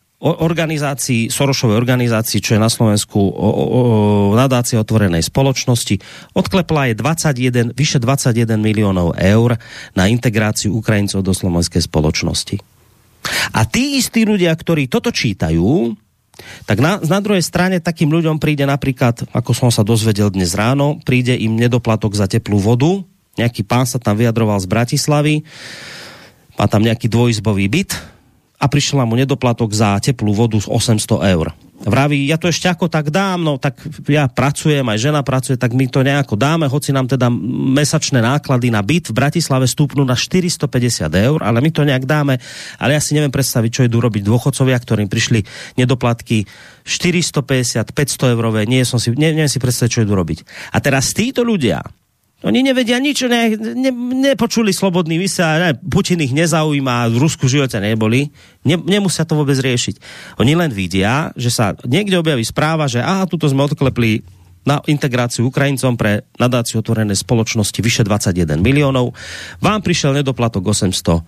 Sorosovej organizácii, čo je na Slovensku nadácia otvorenej spoločnosti, odklepla je vyše 21 miliónov eur na integráciu Ukrajincov do slovenskej spoločnosti. A tí istí ľudia, ktorí toto čítajú, tak na druhej strane takým ľuďom príde napríklad, ako som sa dozvedel dnes ráno, príde im nedoplatok za teplú vodu. Nejaký pán sa tam vyjadroval z Bratislavy, má tam nejaký dvojizbový byt a prišiel mu nedoplatok za teplú vodu 800 eur. Vraví, ja to ešte ako tak dám, no tak ja pracujem, aj žena pracuje, tak my to nejako dáme, hoci nám teda mesačné náklady na byt v Bratislave stúpnú na 450 eur, ale my to nejak dáme, ale ja si neviem predstaviť, čo idú robiť dôchodcovia, ktorým prišli nedoplatky 450, 500 eurové, neviem si predstaviť, čo idú robiť. A teraz títo ľudia, oni nevedia nič, nepočuli slobodný vysielač, Putin ich nezaujíma, v Rusku v živote neboli, nemusia to vôbec riešiť. Oni len vidia, že sa niekde objaví správa, že tuto sme odklepli na integráciu Ukrajincom pre nadáciu otvorenej spoločnosti vyše 21 miliónov. Vám prišiel nedoplatok 800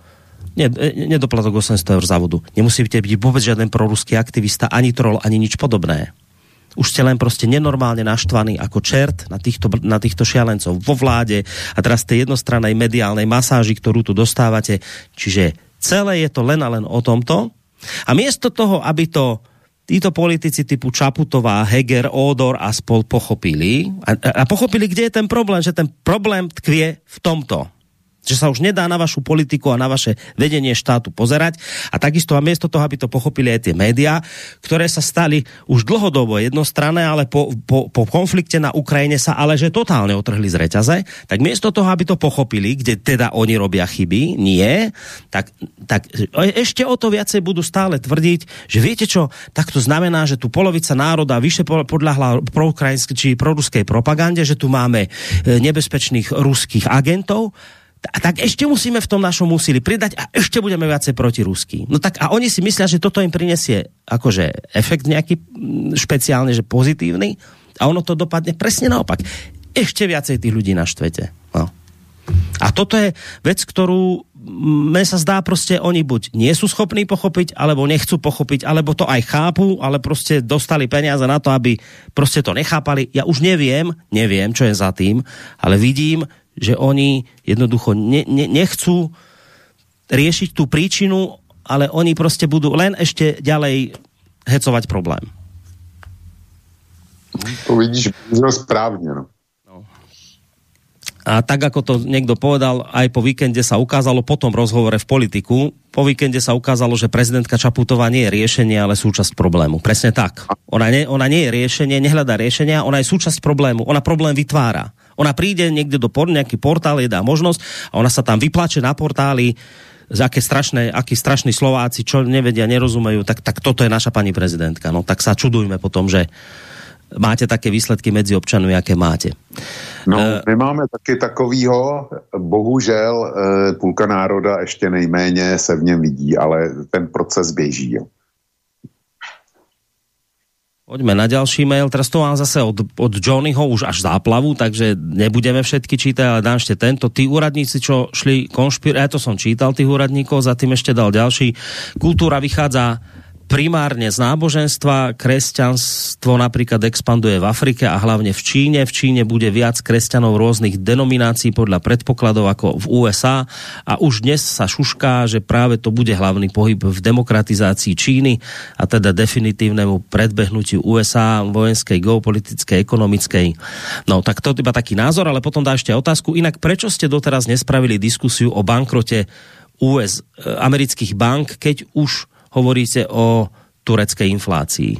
eur za vodu. Nemusíte byť vôbec žiaden proruský aktivista, ani troll, ani nič podobné. Už ste len proste nenormálne naštvaní ako čert na týchto šialencov vo vláde a teraz tej jednostrannej mediálnej masáži, ktorú tu dostávate. Čiže celé je to len a len o tomto. A miesto toho, aby to títo politici typu Čaputová, Heger, Ódor a spol pochopili a pochopili, kde je ten problém, že ten problém tkvie v tomto. Že sa už nedá na vašu politiku a na vaše vedenie štátu pozerať. A takisto a miesto toho, aby to pochopili aj tie médiá, ktoré sa stali už dlhodobo jednostranné, ale po konflikte na Ukrajine sa ale že totálne otrhli z reťaze, tak miesto toho, aby to pochopili, kde teda oni robia chyby, tak ešte o to viacej budú stále tvrdiť, že viete čo, tak to znamená, že tu polovica národa vyše podľahla proukrajinskej či proruskej propagande, že tu máme nebezpečných ruských agentov. Tak ešte musíme v tom našom úsilí pridať a ešte budeme viacej protiruskí. No tak a oni si myslia, že toto im prinesie akože efekt nejaký špeciálne, že pozitívny a ono to dopadne presne naopak. Ešte viacej tých ľudí naštvete. No. A toto je vec, ktorú mne sa zdá proste oni buď nie sú schopní pochopiť, alebo nechcú pochopiť, alebo to aj chápu, ale proste dostali peniaze na to, aby proste to nechápali. Ja už neviem, čo je za tým, ale vidím, že oni jednoducho nechcú riešiť tú príčinu, ale oni proste budú len ešte ďalej hecovať problém. To vidíš správne, no. A tak, ako to niekto povedal, aj po víkende sa ukázalo, po tom rozhovore v Politiku, po víkende sa ukázalo, že prezidentka Čaputová nie je riešenie, ale súčasť problému. Presne tak. Ona nie je riešenie, nehľadá riešenia, ona je súčasť problému. Ona problém vytvára. Ona príde niekde do nejaký portál, jej dá možnosť a ona sa tam vyplače na portáli, akí strašní Slováci, čo nevedia, nerozumejú, tak toto je naša pani prezidentka. No tak sa čudujme potom, že máte také výsledky medzi občanmi, aké máte. No, my máme taky takovýho, bohužel půlka národa ještě nejméně se v něm vidí, ale ten proces běží. Jo. Poďme na ďalší mail. Teraz to mám zase od Johnnyho už až záplavu, takže nebudeme všetky čítať, ale dám ešte tento. Tí úradníci, čo šli ja to som čítal, tých úradníkov, za tým ešte dal ďalší. Kultúra vychádza primárne z náboženstva, kresťanstvo napríklad expanduje v Afrike a hlavne v Číne. V Číne bude viac kresťanov rôznych denominácií podľa predpokladov ako v USA a už dnes sa šušká, že práve to bude hlavný pohyb v demokratizácii Číny a teda definitívnemu predbehnutiu USA vojenskej, geopolitickej, ekonomickej. No tak to iba taký názor, ale potom dá ešte otázku. Inak prečo ste doteraz nespravili diskusiu o bankrote amerických bank, keď už hovoríte o turecké inflácii?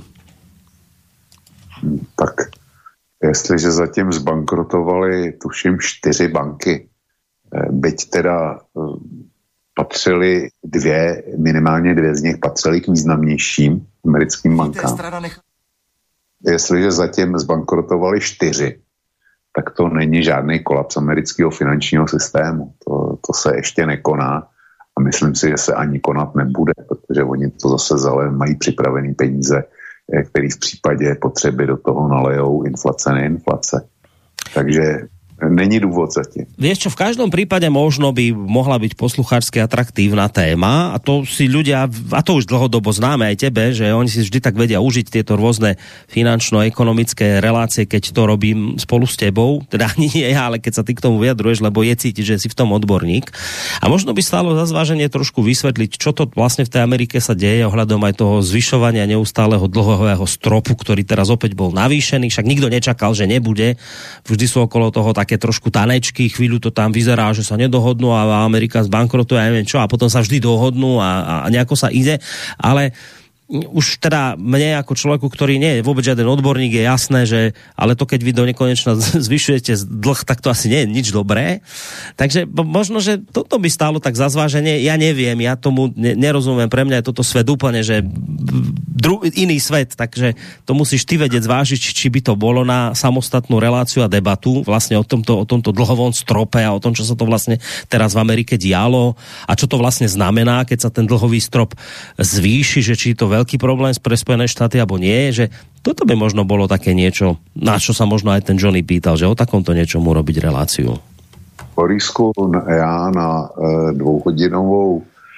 Tak, jestliže zatím zbankrotovali, tuším, 4 banky, byť teda patřily minimálně dvě z nich patřily k významnějším americkým bankám. Jestliže zatím zbankrotovali 4, tak to není žádný kolaps amerického finančního systému. To se ještě nekoná a myslím si, že se ani konat nebude, protože oni to zase mají připravený peníze, který v případě potřeby do toho nalejou inflace, neinflace. Takže není důvod zatím. Vieš čo, v každom prípade možno by mohla byť poslucháčsky atraktívna téma a to si ľudia, a to už dlhodobo známe aj tebe, že oni si vždy tak vedia užiť tieto rôzne finančno-ekonomické relácie, keď to robím spolu s tebou, teda ani nie ja, ale keď sa ty k tomu vyjadruješ, lebo je cítiť, že si v tom odborník. A možno by stálo za zváženie trošku vysvetliť, čo to vlastne v tej Amerike sa deje ohľadom aj toho zvyšovania neustáleho dlhového stropu, ktorý teraz opäť bol navýšený, však nikto nečakal, že nebude. Vždy sú okolo toho také trošku tanečky, chvíľu to tam vyzerá, že sa nedohodnú a Amerika zbankrotuje a neviem čo a potom sa vždy dohodnú a nejako sa ide, ale už teda mne ako človeku, ktorý nie je vôbec žiaden odborník, je jasné, že ale to keď vy do nekonečna zvyšujete dlh, tak to asi nie je nič dobré. Takže možno, že toto by stálo tak za zváženie. Ja neviem, ja tomu nerozumiem. Pre mňa je toto svet úplne, že iný svet, takže to musíš ty vedieť zvážiť, či by to bolo na samostatnú reláciu a debatu vlastne o tomto dlhovom strope a o tom, čo sa to vlastne teraz v Amerike dialo a čo to vlastne znamená, keď sa ten dlhový strop zvýši, že či to veľký problém pre Spojené štáty alebo nie, že toto by možno bolo také niečo, na čo sa možno aj ten Johnny pýtal, že o takomto niečomu robiť reláciu. Borisku, já na dvouhodinovou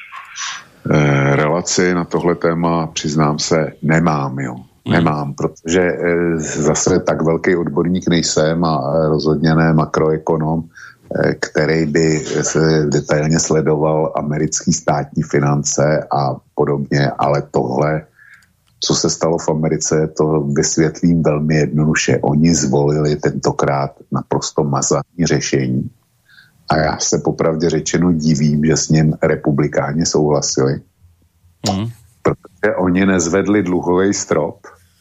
relaci na tohle téma, přiznám se, nemám, jo. Nemám, protože zase tak velký odborník nejsem a rozhodně ne makroekonom, který by detailně sledoval americký státní finance a podobně, ale tohle, co se stalo v Americe, to vysvětlím velmi jednoduše. Oni zvolili tentokrát naprosto mazání řešení a já se popravdě řečeno divím, že s ním republikáni souhlasili, protože oni nezvedli dluhový strop.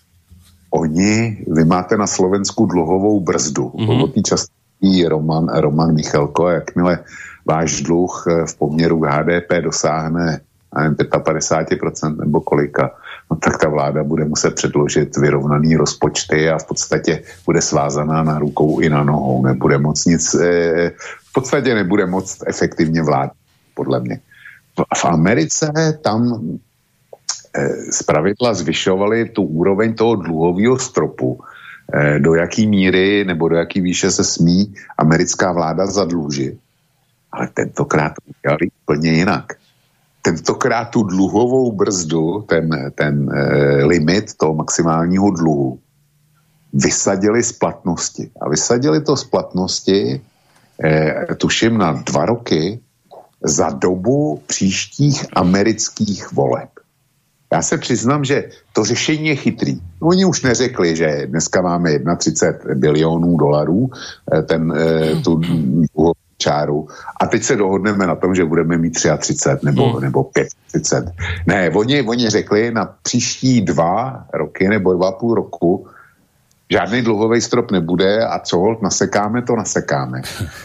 Vy máte na Slovensku dluhovou brzdu. O té často Roman Michalko, jakmile váš dluh v poměru k HDP dosáhne 55% nebo kolika, no tak ta vláda bude muset předložit vyrovnaný rozpočty a v podstatě bude svázaná na rukou i na nohou. Nebude moc nic, v podstatě nebude moc efektivně vládnout, podle mě. V Americe tam zpravidla zvyšovali tu úroveň toho dluhového stropu, do jaký míry nebo do jaký výše se smí americká vláda zadlužit. Ale tentokrát to udělali úplně jinak. Tentokrát tu dluhovou brzdu, ten limit toho maximálního dluhu, vysadili z platnosti. A vysadili to z platnosti, tuším, na 2 roky za dobu příštích amerických voleb. Já se přiznám, že to řešení je chytrý. Oni už neřekli, že dneska máme 31 bilionů dolarů, tu čáru, a teď se dohodneme na tom, že budeme mít 33 nebo 35. Ne, oni řekli na příští 2 roky nebo 2,5 roku žádný dluhový strop nebude a co holt nasekáme, to nasekáme.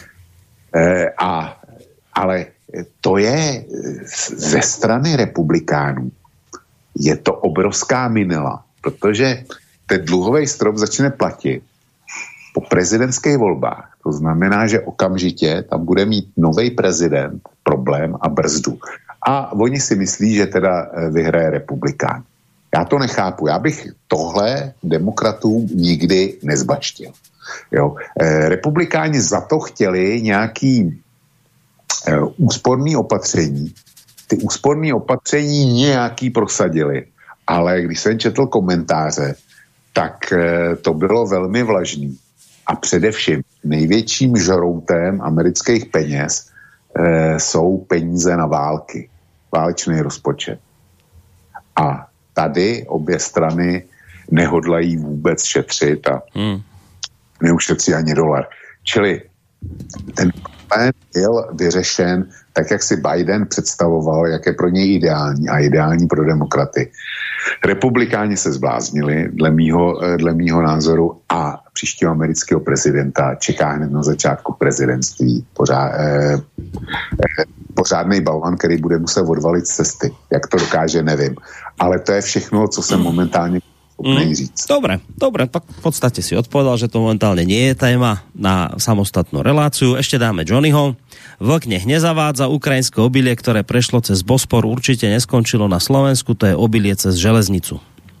Ale to je ze strany republikánů je to obrovská minela, protože ten dluhový strop začne platit po prezidentských volbách. To znamená, že okamžitě tam bude mít nový prezident problém a brzdu. A oni si myslí, že teda vyhraje republikán. Já to nechápu. Já bych tohle demokratům nikdy nezbaštil. Jo. Republikáni za to chtěli nějaký úsporný opatření. Ty úsporné opatření nějaký prosadili, ale když jsem četl komentáře, tak to bylo velmi vlažný. A především největším žroutem amerických peněz jsou peníze na války, válečný rozpočet. A tady obě strany nehodlají vůbec šetřit a neušetří ani dolar. Čili ten problém byl vyřešen tak, jak si Biden představoval, jak je pro něj ideální a ideální pro demokraty. Republikáni se zbláznili, dle mýho názoru, a příštího amerického prezidenta čeká hned na začátku prezidentství pořádnej balvan, který bude muset odvalit z cesty. Jak to dokáže, nevím. Ale to je všechno, co jsem momentálně schopný říct. Dobre, tak v podstate si odpovedal, že to momentálne nie je téma na samostatnú reláciu. Ešte dáme Johnnyho. Vlk nech nezavádza, ukrajinské obilie, ktoré prešlo cez Bospor, určite neskončilo na Slovensku, to je obilie cez železnicu.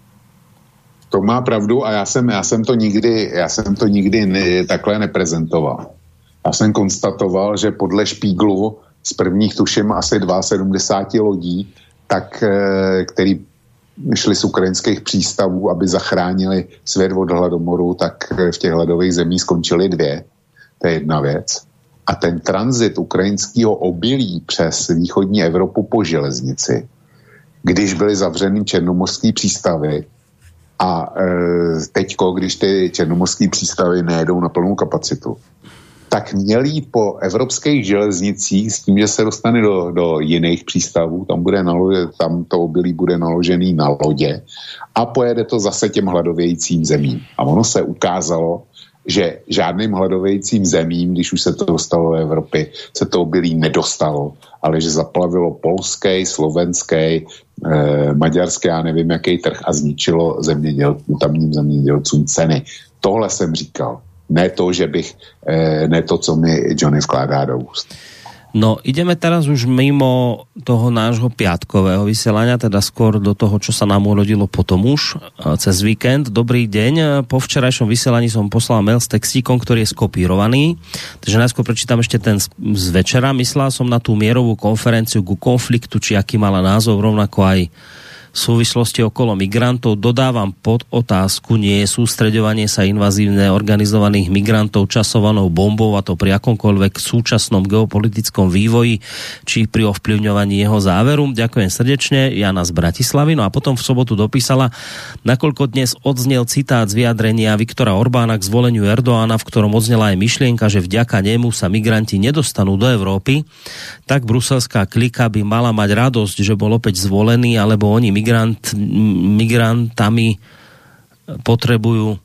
To má pravdu a já jsem to nikdy takhle neprezentoval. Já jsem konstatoval, že podle Špíglu z prvních tuším asi 72 lodí, tak, který šli z ukrajinských přístavů, aby zachránili svět od hladomoru, tak v těch hladových zemích skončily 2. To je jedna věc. A ten tranzit ukrajinského obilí přes východní Evropu po železnici, když byly zavřeny černomorské přístavy a teďko, když ty černomorské přístavy nejedou na plnou kapacitu, tak měl jít po evropských železnicích s tím, že se dostane do jiných přístavů, tam to obilí bude naložený na lodě a pojede to zase těm hladovějícím zemím. A ono se ukázalo, že žádným hladovějícím zemím, když už se to dostalo do Evropy, se to obilí nedostalo, ale že zaplavilo polský, slovenský, maďarský, já nevím jaký trh a zničilo tamním zemědělcům ceny. Tohle jsem říkal. Ne to, co mi Johnny vkládá do úst. No, ideme teraz už mimo toho nášho piatkového vysielania, teda skôr do toho, čo sa nám urodilo potom už cez víkend. Dobrý deň, po včerajšom vysielaní som poslal mail s textíkom, ktorý je skopírovaný, takže najskôr prečítam ešte ten z večera. Myslel som na tú mierovú konferenciu ku konfliktu, či aký mala názov, rovnako aj v súvislosti okolo migrantov. Dodávam pod otázku, nie je sústreďovanie sa invazívne organizovaných migrantov časovanou bombou, a to pri akomkoľvek súčasnom geopolitickom vývoji, či pri ovplyvňovaní jeho záveru. Ďakujem srdečne, Jana z Bratislavy. No a potom v sobotu dopísala, nakoľko dnes odznel citát z vyjadrenia Viktora Orbána k zvoleniu Erdoána, v ktorom odznela aj myšlienka, že vďaka nemu sa migranti nedostanú do Európy, tak bruselská klika by mala mať radosť, že bol opäť zvolený, alebo oni migrantami potrebujú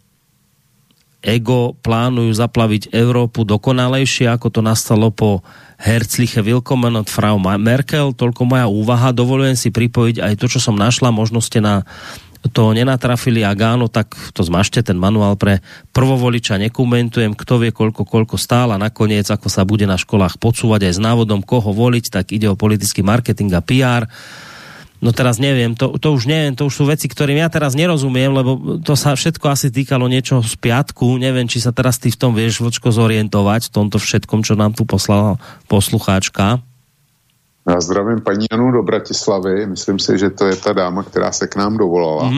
ego, plánujú zaplaviť Európu dokonalejšie, ako to nastalo po Herzliche Willkommen od Frau Merkel. Toľko moja úvaha. Dovolujem si pripojiť aj to, čo som našla. Možno ste na to nenatrafili, ak áno, tak to zmažte, ten manuál pre prvovoliča nekomentujem, kto vie koľko stál a nakoniec, ako sa bude na školách podsúvať aj s návodom, koho voliť, tak ide o politický marketing a PR. No teraz neviem, to už neviem, to už sú veci, ktorým ja teraz nerozumiem, lebo to sa všetko asi týkalo niečo z piatku, neviem, či sa teraz ty v tom vieš, Vlčko, zorientovať v tomto všetkom, čo nám tu poslala poslucháčka. Já zdravím paní Janu do Bratislavy, myslím si, že to je ta dáma, která se k nám dovolala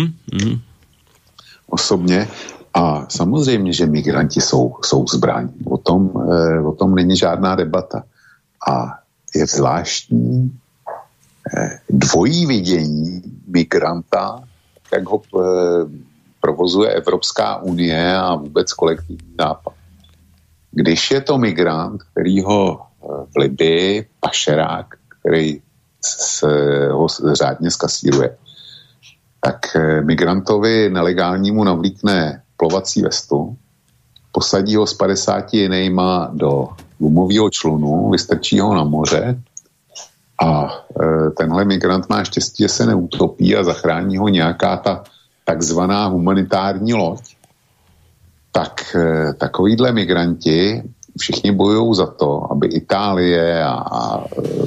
osobně. A samozřejmě, že migranti jsou zbraň. O tom není žádná debata. A je zvláštní dvojí vidění migranta, jak ho provozuje Evropská unie a vůbec kolektivní západ. Když je to migrant, který ho v Libii, pašerák, který ho řádně skasíruje, tak migrantovi nelegálnímu navlíkne plovací vestu, posadí ho s 50 jinýma do gumového člunu, vystrčí ho na moře a tenhle migrant má štěstí, že se neutopí a zachrání ho nějaká ta takzvaná humanitární loď. Tak takovýhle migranti všichni bojují za to, aby Itálie a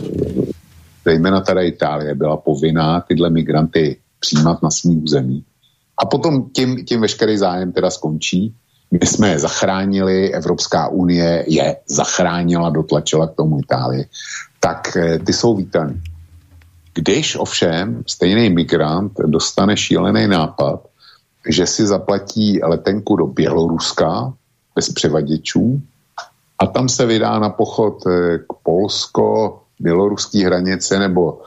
zejména teda Itálie byla povinná tyhle migranty přijímat na svým území. A potom tím veškerý zájem teda skončí. My jsme je zachránili, Evropská unie je zachránila, dotlačila k tomu Itálii. Tak ty jsou vítaný. Když ovšem stejný migrant dostane šílený nápad, že si zaplatí letenku do Běloruska bez převaděčů a tam se vydá na pochod k polsko-běloruské hranici nebo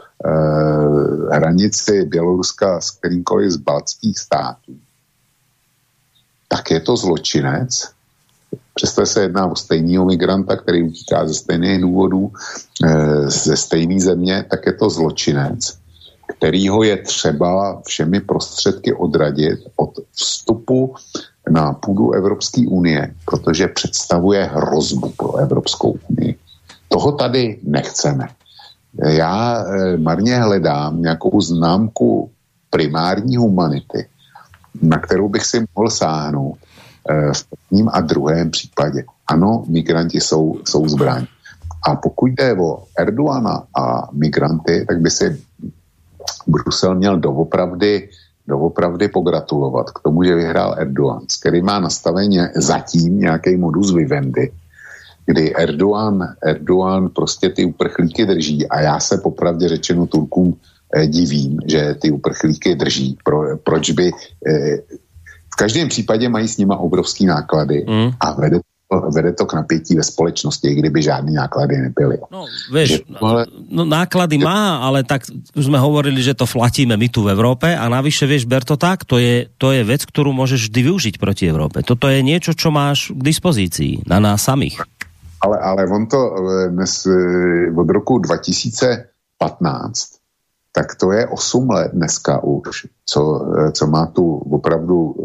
hranici Běloruska s kterýmkoliv z baltských států, tak je to zločinec. Přesto se jedná o stejného migranta, který utíká ze stejných důvodů, ze stejné země, tak je to zločinec, kterýho je třeba všemi prostředky odradit od vstupu na půdu Evropské unie, protože představuje hrozbu pro Evropskou unii. Toho tady nechceme. Já marně hledám nějakou známku primární humanity, na kterou bych si mohl sáhnout v prvním a druhém případě. Ano, migranti jsou zbraň. A pokud jde o Erdogana a migranty, tak by si Brusel měl doopravdy pogratulovat k tomu, že vyhrál Erdogan, který má nastavený zatím nějaký modus vivendi, kdy Erdogan prostě ty uprchlíky drží a já se popravdě řečeno Turkům divím, že ty uprchlíky drží. Proč by... V každém případě mají s nima obrovský náklady a vede to k napětí ve společnosti, i kdyby žádný náklady nebyly. No, vieš, náklady má, ale tak už sme hovorili, že to flatíme my tu v Európe a navyše, vieš, ber to tak, to je vec, ktorú môžeš vždy využiť proti Európe. Toto je niečo, čo máš k dispozícii na nás samých. Ale on to dnes od roku 2015, tak to je 8 let dneska už, co má tu opravdu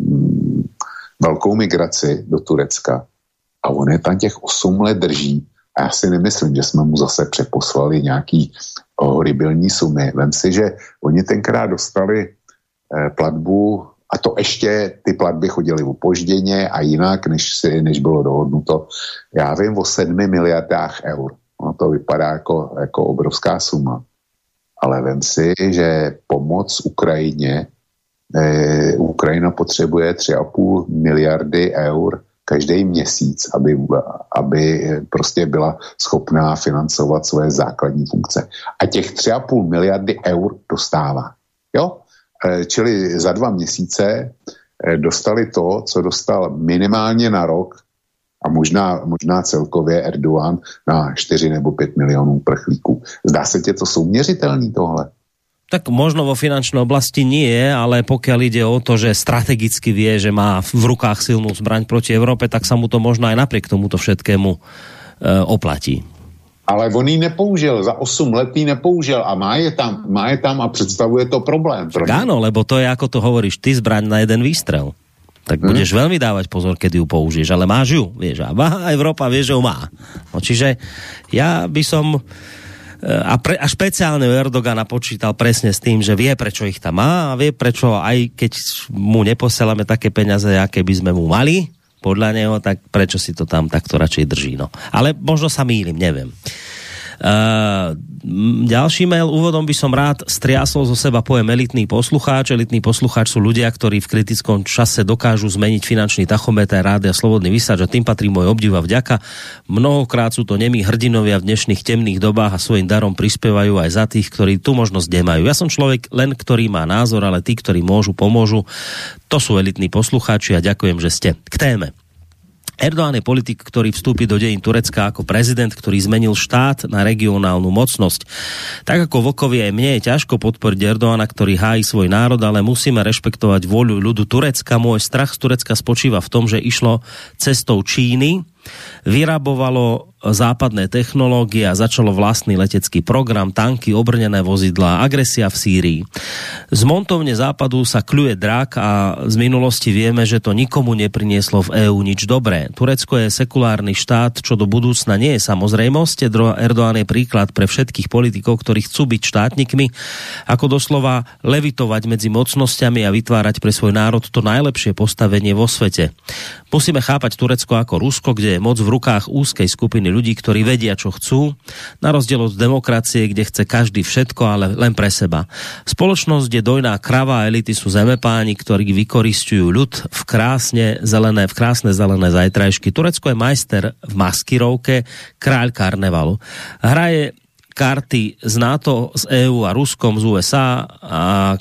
velkou migraci do Turecka. A on je tam těch 8 let drží. A já si nemyslím, že jsme mu zase přeposlali nějaký horibilní sumy. Vem si, že oni tenkrát dostali platbu, a to ještě ty platby chodily opožděně a jinak, než bylo dohodnuto. Já vím o 7 miliardách eur. No to vypadá jako obrovská suma. Ale vem si, že pomoc Ukrajině, Ukrajina potřebuje 3,5 miliardy eur každý měsíc, aby prostě byla schopná financovat svoje základní funkce. A těch 3,5 miliardy eur dostává. Jo? Čili za 2 měsíce dostali to, co dostal minimálně na rok a možná celkově Erdogan na 4 nebo 5 milionů uprchlíků. Zdá se tě to souměřitelný tohle? Tak možno vo finančnej oblasti nie, ale pokiaľ ide o to, že strategicky vie, že má v rukách silnú zbraň proti Európe, tak sa mu to možno aj napriek tomuto všetkému oplatí. Ale on ji nepoužil, za 8 let ji nepoužil a má je tam a predstavuje to problém. Tak áno, lebo to je, ako to hovoríš, ty zbraň na jeden výstrel. Tak budeš veľmi dávať pozor, kedy ju použiješ, ale máš ju, vieš, a Európa vie, že ju má. No, čiže ja by som... A špeciálne Erdogana počítal presne s tým, že vie, prečo ich tam má a vie, prečo aj keď mu neposielame také peniaze, aké by sme mu mali, podľa neho, tak prečo si to tam takto radšej drží. No. Ale možno sa mýlim, neviem. Ďalší mail. Úvodom by som rád striasol zo seba pojem elitný poslucháč. Elitný poslucháč sú ľudia, ktorí v kritickom čase dokážu zmeniť finančný tachometer, rádia Slobodný vysielač a tým patrí môj obdiv a vďaka. Mnohokrát sú to nemí hrdinovia v dnešných temných dobách a svojim darom prispievajú aj za tých, ktorí tú možnosť nemajú. Ja som človek len, ktorý má názor, ale tí, ktorí môžu, pomôžu. To sú elitní poslucháči a ďakujem, že ste. K téme. Erdogan je politik, ktorý vstúpi do dejín Turecka ako prezident, ktorý zmenil štát na regionálnu mocnosť. Tak ako Vlkovi aj mne je ťažko podporiť Erdogana, ktorý hájí svoj národ, ale musíme rešpektovať voľu ľudu Turecka. Môj strach z Turecka spočíva v tom, že išlo cestou Číny, vyrabovalo západné technológie a začalo vlastný letecký program, tanky, obrnené vozidlá, agresia v Sýrii. Z montovne západu sa kľuje drak a z minulosti vieme, že to nikomu neprinieslo v EÚ nič dobré. Turecko je sekulárny štát, čo do budúcna nie je samozrejmosť. Erdogan je príklad pre všetkých politikov, ktorí chcú byť štátnikmi, ako doslova levitovať medzi mocnosťami a vytvárať pre svoj národ to najlepšie postavenie vo svete. Musíme chápať Turecko ako Rusko, kde je moc v rukách úzkej skupiny ľudí, ktorí vedia, čo chcú, na rozdiel od demokracie, kde chce každý všetko, ale len pre seba. Spoločnosť je dojná krava a elity sú zemepáni, ktorí vykoristujú ľud v krásne zelené zajtrajšky. Turecko je majster v maskirovke, kráľ karnevalu. Hraje karty z NATO, z EÚ a Ruskom, z USA a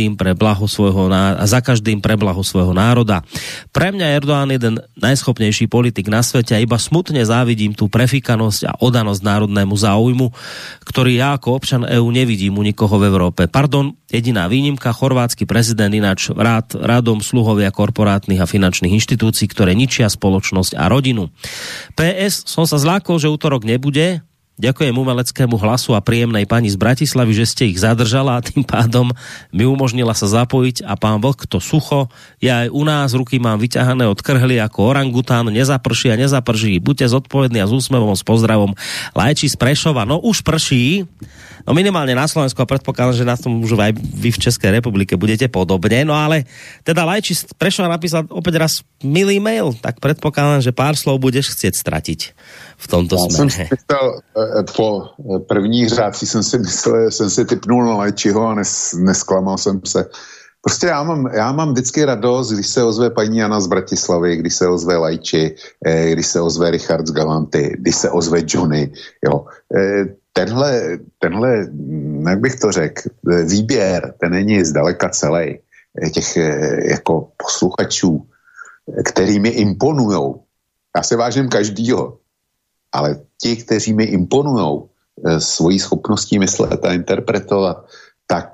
za každým pre blaho svojho národa. Pre mňa Erdogan je jeden najschopnejší politik na svete a iba smutne závidím tú prefikanosť a oddanosť národnému záujmu, ktorý ja ako občan EÚ nevidím u nikoho v Európe. Pardon, jediná výnimka, chorvátsky prezident, ináč rádom sluhovia korporátnych a finančných inštitúcií, ktoré ničia spoločnosť a rodinu. PS, som sa zlákol, že útorok nebude. Ďakujem umeleckému hlasu a príjemnej pani z Bratislavy, že ste ich zadržala a tým pádom mi umožnila sa zapojiť a pán Vlk to sucho. Ja aj u nás ruky mám vyťahané od krhly ako orangután, nezaprší a nezaprží. Buďte zodpovední a s úsmevom, s pozdravom. Lajči z Prešova. No už prší. No minimálne na Slovensku a predpokladám, že na tom už aj vy v Českej republike budete podobne. No ale teda Lajči z Prešova napísal opäť raz milý mail, tak predpokladám, že pár slov budeš chcieť stratiť v tomto smere. Já jsem si myslel, po první řádci jsem si tipnul na Lajčiho a nesklamal jsem se. Prostě já mám vždycky radost, když se ozve paní Jana z Bratislavy, když se ozve Lajči, když se ozve Richard z Galanty, když se ozve Johnny, jo. Tenhle, jak bych to řekl, výběr, ten není zdaleka celý těch jako posluchačů, který mi imponujou. Já se vážím každýho, ale ti, kteří mi imponujou svojí schopností myslet a interpretovat, tak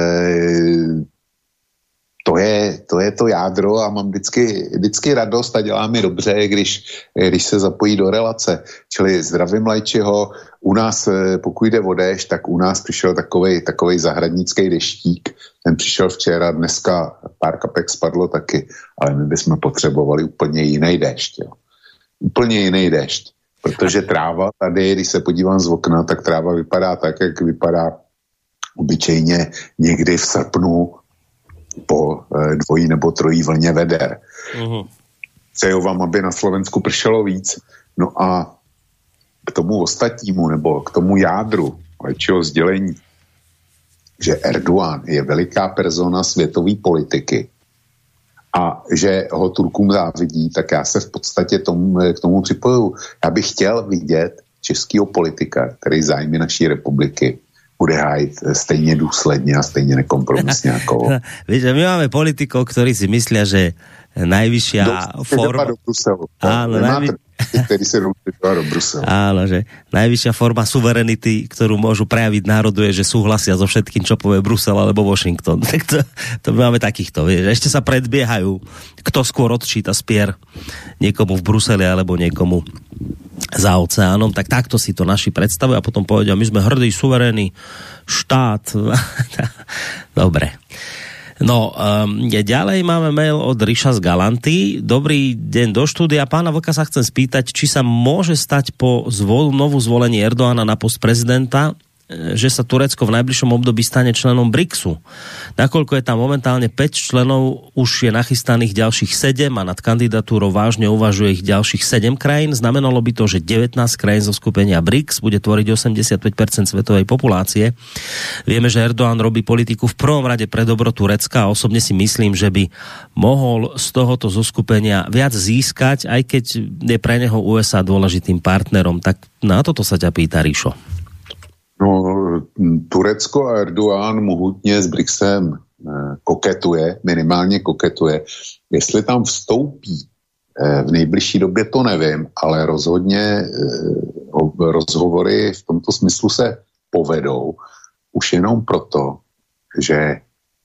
to je to jádro a mám vždycky radost a dělá mi dobře, když se zapojí do relace. Čili zdravím Lajčiho, u nás, pokud jde o déšť, tak u nás přišel takovej zahradnický deštík, ten přišel včera, dneska pár kapek spadlo taky, ale my bychom potřebovali úplně jiný déšť. Jo. Úplně jiný déšť, protože tráva tady, když se podívám z okna, tak tráva vypadá tak, jak vypadá obyčejně někdy v srpnu po dvojí nebo trojí vlně veder. Přeju vám, aby na Slovensku pršelo víc. No a k tomu ostatnímu, nebo k tomu jádru Lajčiho sdělení, že Erdogan je veliká persona světové politiky a že ho Turkům závidí, tak já se v podstatě k tomu připojuju. Já bych chtěl vidět českého politika, který zájmy naší republiky bude hájit stejně důsledně a stejně nekompromisně jako... Víš, my máme politikov, ktorí si myslia, že najvyššia forma... Do Bruselu. Áno, ktorý sa do Bruselu. Áno, že najvyššia forma suverenity, ktorú môžu prejaviť národu, je, že súhlasia so všetkým, čo povie Brusel alebo Washington. Tak to my máme takýchto, vieš. Ešte sa predbiehajú, kto skôr odčíta spier niekomu v Bruseli alebo niekomu za oceánom, tak takto si to naši predstavujú a potom povedia, my sme hrdý, suverénny štát. Dobre. No, ďalej máme mail od Ríša z Galanty. Dobrý deň do štúdia. Pána Vlka sa chcem spýtať, či sa môže stať po novu zvolení Erdoána na post prezidenta, že sa Turecko v najbližšom období stane členom BRICSu. Nakoľko je tam momentálne 5 členov, už je nachystaných ďalších 7 a nad kandidatúrou vážne uvažuje ich ďalších 7 krajín. Znamenalo by to, že 19 krajín zo skupenia BRICS bude tvoriť 85% svetovej populácie. Vieme, že Erdogan robí politiku v prvom rade pre dobro Turecka a osobne si myslím, že by mohol z tohoto zoskupenia viac získať, aj keď je pre neho USA dôležitým partnerom. Tak na toto sa ťa pýta Ríšo. No, Turecko a Erdogan mohutně s BRICSem minimálně koketuje. Jestli tam vstoupí v nejbližší době, to nevím, ale rozhodně rozhovory v tomto smyslu se povedou už jenom proto, že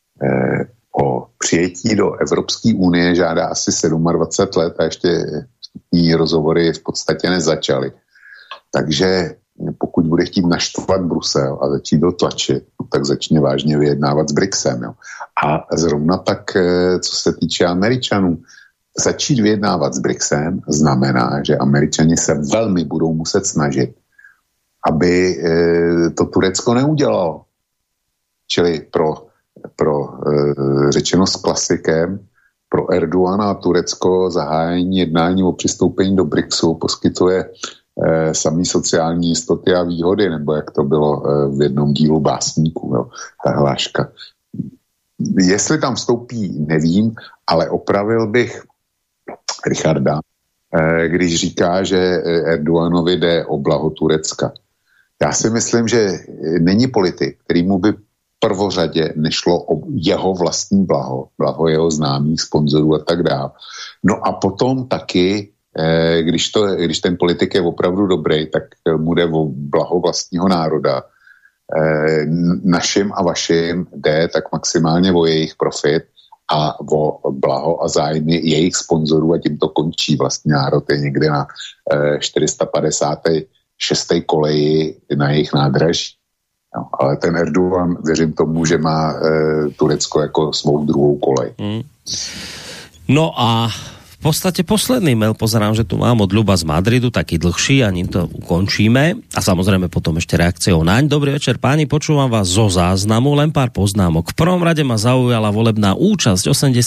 o přijetí do Evropské unie žádá asi 27 let a ještě vstupní rozhovory v podstatě nezačaly. Takže pokud bude chtít naštvat Brusel a začít ho tlačit, tak začne vážně vyjednávat s BRICSem. Jo. A zrovna tak, co se týče Američanů, začít vyjednávat s BRICSem znamená, že Američani se velmi budou muset snažit, aby to Turecko neudělalo. Čili pro řečeno s klasikem, pro Erdogana a Turecko zahájení jednání o přistoupení do BRICSu poskytuje samý sociální jistoty a výhody, nebo jak to bylo v jednom dílu básníků, jo, ta hláška. Jestli tam vstoupí, nevím, ale opravil bych Richarda, když říká, že Erdoganovi jde o blaho Turecka. Já si myslím, že není politik, kterýmu by prvořadě nešlo o jeho vlastní blaho jeho známých, sponzorů a tak dále. No a potom taky když ten politik je opravdu dobrý, tak mu jde o blaho vlastního národa. Našim a vašim jde tak maximálně o jejich profit a o blaho a zájmy jejich sponzorů a tím to končí. Vlastní národ je někde na šesté koleji na jejich nádraží. No, ale ten Erdogan, věřím tomu, že má Turecko jako svou druhou kolej. No a v podstate posledný mail pozerám, že tu mám od Ľuba z Madridu, taký dlhší a ním to ukončíme. A samozrejme potom ešte reakciou naň. Dobrý večer páni, počúvam vás zo záznamu, len pár poznámok. V prvom rade ma zaujala volebná účasť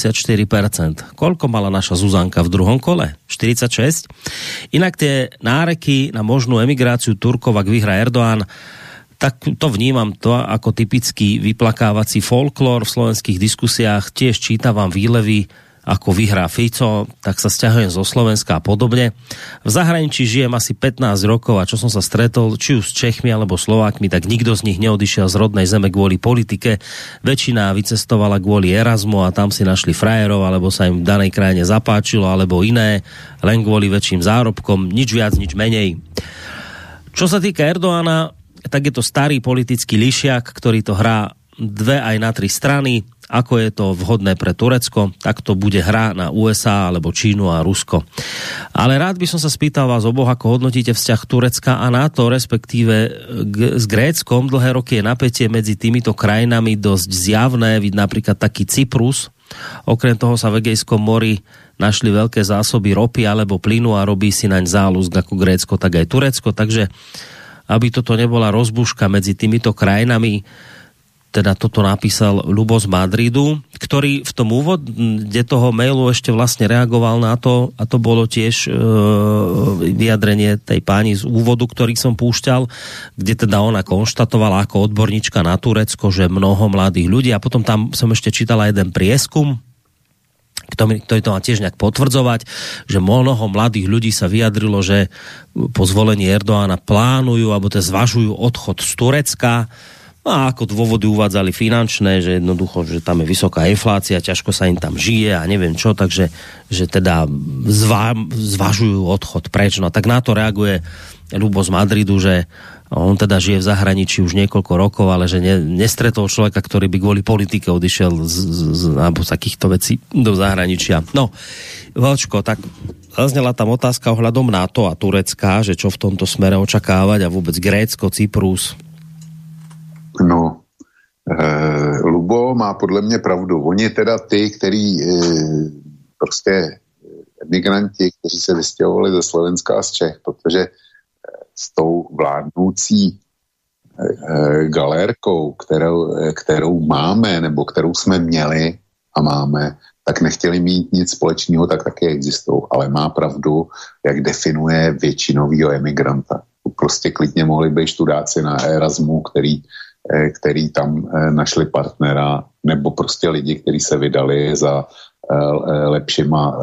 84%. Koľko mala naša Zuzanka v druhom kole? 46%. Inak tie náreky na možnú emigráciu Turkov, ak vyhrá Erdoğan, tak to vnímam to ako typický vyplakávací folklór v slovenských diskusiách. Tiež čítavam výlevy, ako vyhrá Fico, tak sa sťahujem zo Slovenska a podobne. V zahraničí žijem asi 15 rokov a čo som sa stretol, či už s Čechmi alebo Slovákmi, tak nikto z nich neodišiel z rodnej zeme kvôli politike. Väčšina vycestovala kvôli Erasmu a tam si našli frajerov, alebo sa im v danej krajine zapáčilo, alebo iné, len kvôli väčším zárobkom, nič viac, nič menej. Čo sa týka Erdoğana, tak je to starý politický lišiak, ktorý to hrá 2 aj na 3 strany. Ako je to vhodné pre Turecko, tak to bude hra na USA alebo Čínu a Rusko. Ale rád by som sa spýtal vás oboch, ako hodnotíte vzťah Turecka a NATO, respektíve s Gréckom. Dlhé roky je napätie medzi týmito krajinami dosť zjavné, vid napríklad taký Cyprus. Okrem toho sa v Egejskom mori našli veľké zásoby ropy alebo plynu a robí si naň záľusk ako Grécko, tak aj Turecko. Takže aby toto nebola rozbuška medzi týmito krajinami, teda toto napísal Ľubo z Madridu, ktorý v tom úvode toho mailu ešte vlastne reagoval na to, a to bolo tiež vyjadrenie tej pani z úvodu, ktorý som púšťal, kde teda ona konštatovala ako odborníčka na Turecko, že mnoho mladých ľudí, a potom tam som ešte čítala jeden prieskum, ktorý to má tiež nejak potvrdzovať, že mnoho mladých ľudí sa vyjadrilo, že po zvolení Erdoğana plánujú alebo zvažujú odchod z Turecka. A ako dôvody uvádzali finančné, že jednoducho, že tam je vysoká inflácia, ťažko sa im tam žije a neviem čo, takže že teda zvažujú odchod preč. No tak na to reaguje Ľubo z Madridu, že on teda žije v zahraničí už niekoľko rokov, ale že nestretol človeka, ktorý by kvôli politike odišiel z takýchto vecí do zahraničia. No, Vlčko, tak zaznela tam otázka ohľadom NATO a Turecka, že čo v tomto smere očakávať a vôbec Grécko, Cyprus. No, Lubo má podle mě pravdu. Oni teda ty, který prostě emigranti, kteří se vystěhovali ze Slovenska a z Čech, protože s tou vládnoucí galérkou, kterou máme, nebo kterou jsme měli a máme, tak nechtěli mít nic společného, tak taky existují. Ale má pravdu, jak definuje většinovýho emigranta. Prostě klidně mohli být študáci na Erasmu, který tam našli partnera, nebo prostě lidi, kteří se vydali za lepšíma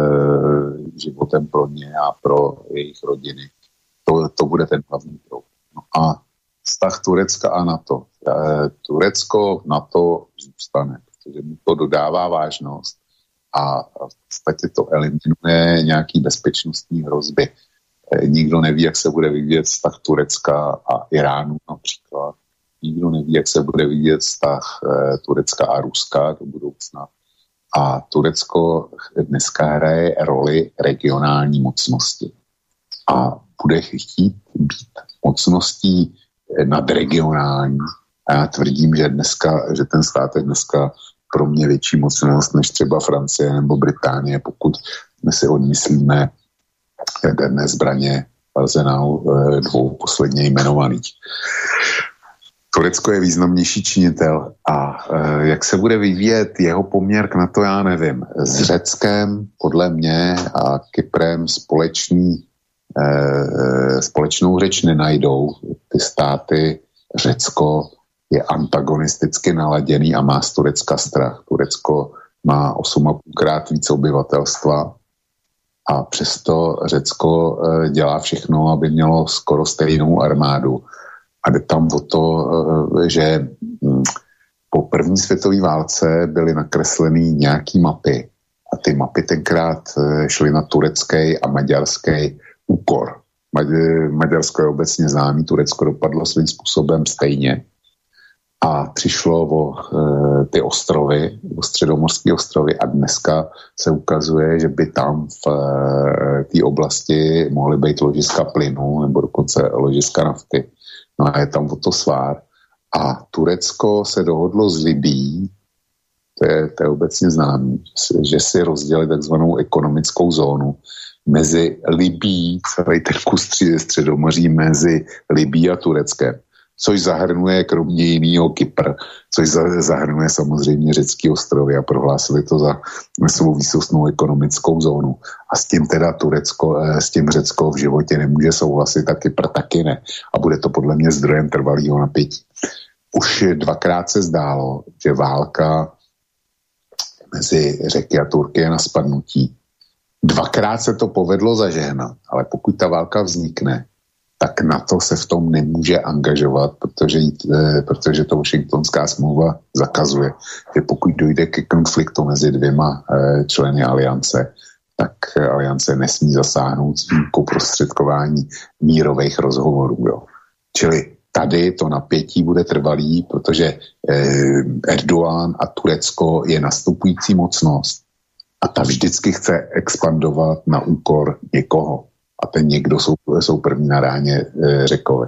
životem pro ně a pro jejich rodiny. To bude ten hlavní problém. No a vztah Turecka a NATO. Turecko NATO zůstane, protože mu to dodává vážnost a v podstatě to eliminuje nějaký bezpečnostní hrozby. Nikdo neví, jak se bude vyvíjet vztah Turecka a Iránu například. Nikdo neví, jak se bude vyvíjet vztah Turecka a Ruska do budoucna. A Turecko dneska hraje roli regionální mocnosti. A bude chtít být mocností nadregionální. A já tvrdím, že ten stát je dneska pro mě větší mocnost než třeba Francie nebo Británie, pokud si odmyslíme jaderné zbraně v arzenálu dvou posledně jmenovaných. Turecko je významnější činitel a jak se bude vyvíjet jeho poměr k NATO, já nevím. S Řeckem, podle mě, a Kyprem společnou řeč nenajdou. Ty státy, Řecko je antagonisticky naladěný a má z Turecka strach. Turecko má 8,5krát více obyvatelstva a přesto Řecko dělá všechno, aby mělo skoro stejnou armádu. A jde tam o to, že po první světové válce byly nakresleny nějaký mapy a ty mapy tenkrát šly na turecký a maďarský úkor. Maďarsko je obecně známý, Turecko dopadlo svým způsobem stejně. a přišlo o ty ostrovy, o středomorské ostrovy a dneska se ukazuje, že by tam v té oblasti mohly být ložiska plynu nebo dokonce ložiska nafty. No a je tam o to svár. A Turecko se dohodlo s Libyí, to je obecně známý, že si rozdělí takzvanou ekonomickou zónu mezi Libyí, celý ten kus středomoří mezi Libyí a Tureckem, což zahrnuje kromě jiného Kypr, což zahrnuje samozřejmě řecký ostrovy a prohlásili to za svou výsostnou ekonomickou zónu. A s tím teda s tím Řecko v životě nemůže souhlasit a Kypr taky ne. A bude to podle mě zdrojem trvalého napětí. Už dvakrát se zdálo, že válka mezi Řeky a Turky je na spadnutí. Dvakrát se to povedlo zažehnat, ale pokud ta válka vznikne, tak NATO se v tom nemůže angažovat, protože to Washingtonská smlouva zakazuje, že pokud dojde ke konfliktu mezi dvěma členy aliance, tak aliance nesmí zasáhnout s výjimkou prostředkování mírových rozhovorů. Jo. Čili tady to napětí bude trvalý, protože Erdogan a Turecko je nastupující mocnost a ta vždycky chce expandovat na úkor někoho. A ten někdo jsou první na ráně Řekové.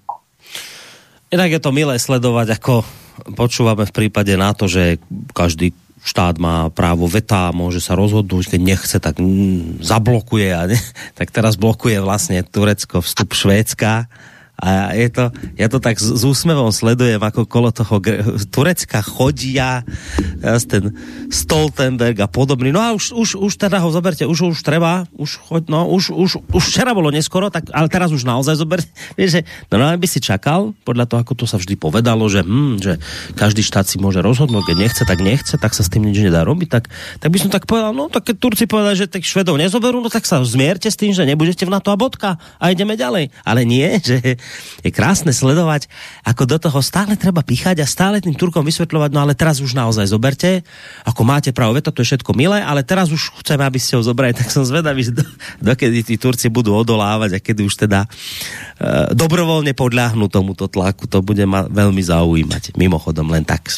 Inak je to milé sledovať, ako počúvame v prípade NATO, že každý štát má právo veta, môže sa rozhodnúť, keď nechce, tak zablokuje. Tak teraz blokuje vlastne Turecko vstup Švédska. A ja to tak s úsmevom sledujem, ako kolo toho Turecka chodia ten Stoltenberg a podobný. No a už teda ho zoberte, už treba, už včera bolo neskoro, tak, ale teraz už naozaj zoberte. Vieš, že normálne by si čakal, podľa toho, ako to sa vždy povedalo, že každý štát si môže rozhodnúť, keď nechce, tak sa s tým nič nedá robiť, tak by som tak povedal, no tak keď Turci povedali, že tak Švedov nezoberú, no tak sa zmierte s tým, že nebudete v NATO a bodka a ideme ďalej. Ale nie, že je krásne sledovať, ako do toho stále treba píchať a stále tým Turkom vysvetľovať, no ale teraz už naozaj zoberte, ako máte právo veto, to je všetko milé, ale teraz už chceme, aby ste ho zobrali, tak som zvedavý, dokedy tí Turci budú odolávať a kedy už teda dobrovoľne podľahnú tomuto tlaku, to bude ma veľmi zaujímať. Mimochodom, len tak.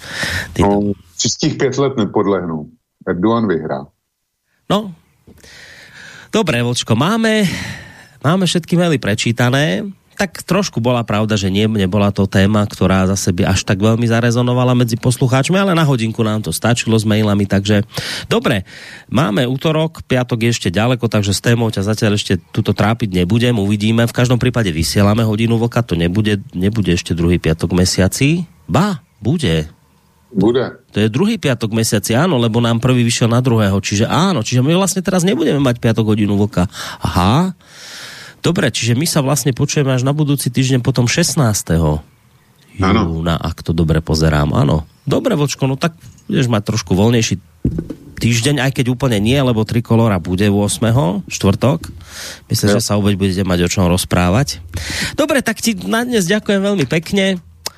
Čistých 5 let nepodlehnú. Erdogan vyhrá. No, dobre, Vočko, máme všetky maily prečítané. Tak trošku bola pravda, že nebola to téma, ktorá zase by až tak veľmi zarezonovala medzi poslucháčmi, ale na hodinku nám to stačilo s mailami, takže dobre, máme útorok, piatok je ešte ďaleko, takže s témou ťa zatiaľ ešte tuto trápiť nebudem, uvidíme, v každom prípade vysielame hodinu vlka, to nebude ešte druhý piatok mesiaci, bude. To je druhý piatok mesiaci, áno, lebo nám prvý vyšiel na druhého, čiže my vlastne teraz nebudeme mať piatok hodinu vlka. Aha. Dobre, čiže my sa vlastne počujeme až na budúci týždeň potom 16. júna, ak to dobre pozerám. Áno. Dobre, Vočko, no tak budeš mať trošku voľnejší týždeň, aj keď úplne nie, lebo Trikolora bude 8. štvrtok. Myslím, že sa opäť budete mať o čom rozprávať. Dobre, tak ti na dnes ďakujem veľmi pekne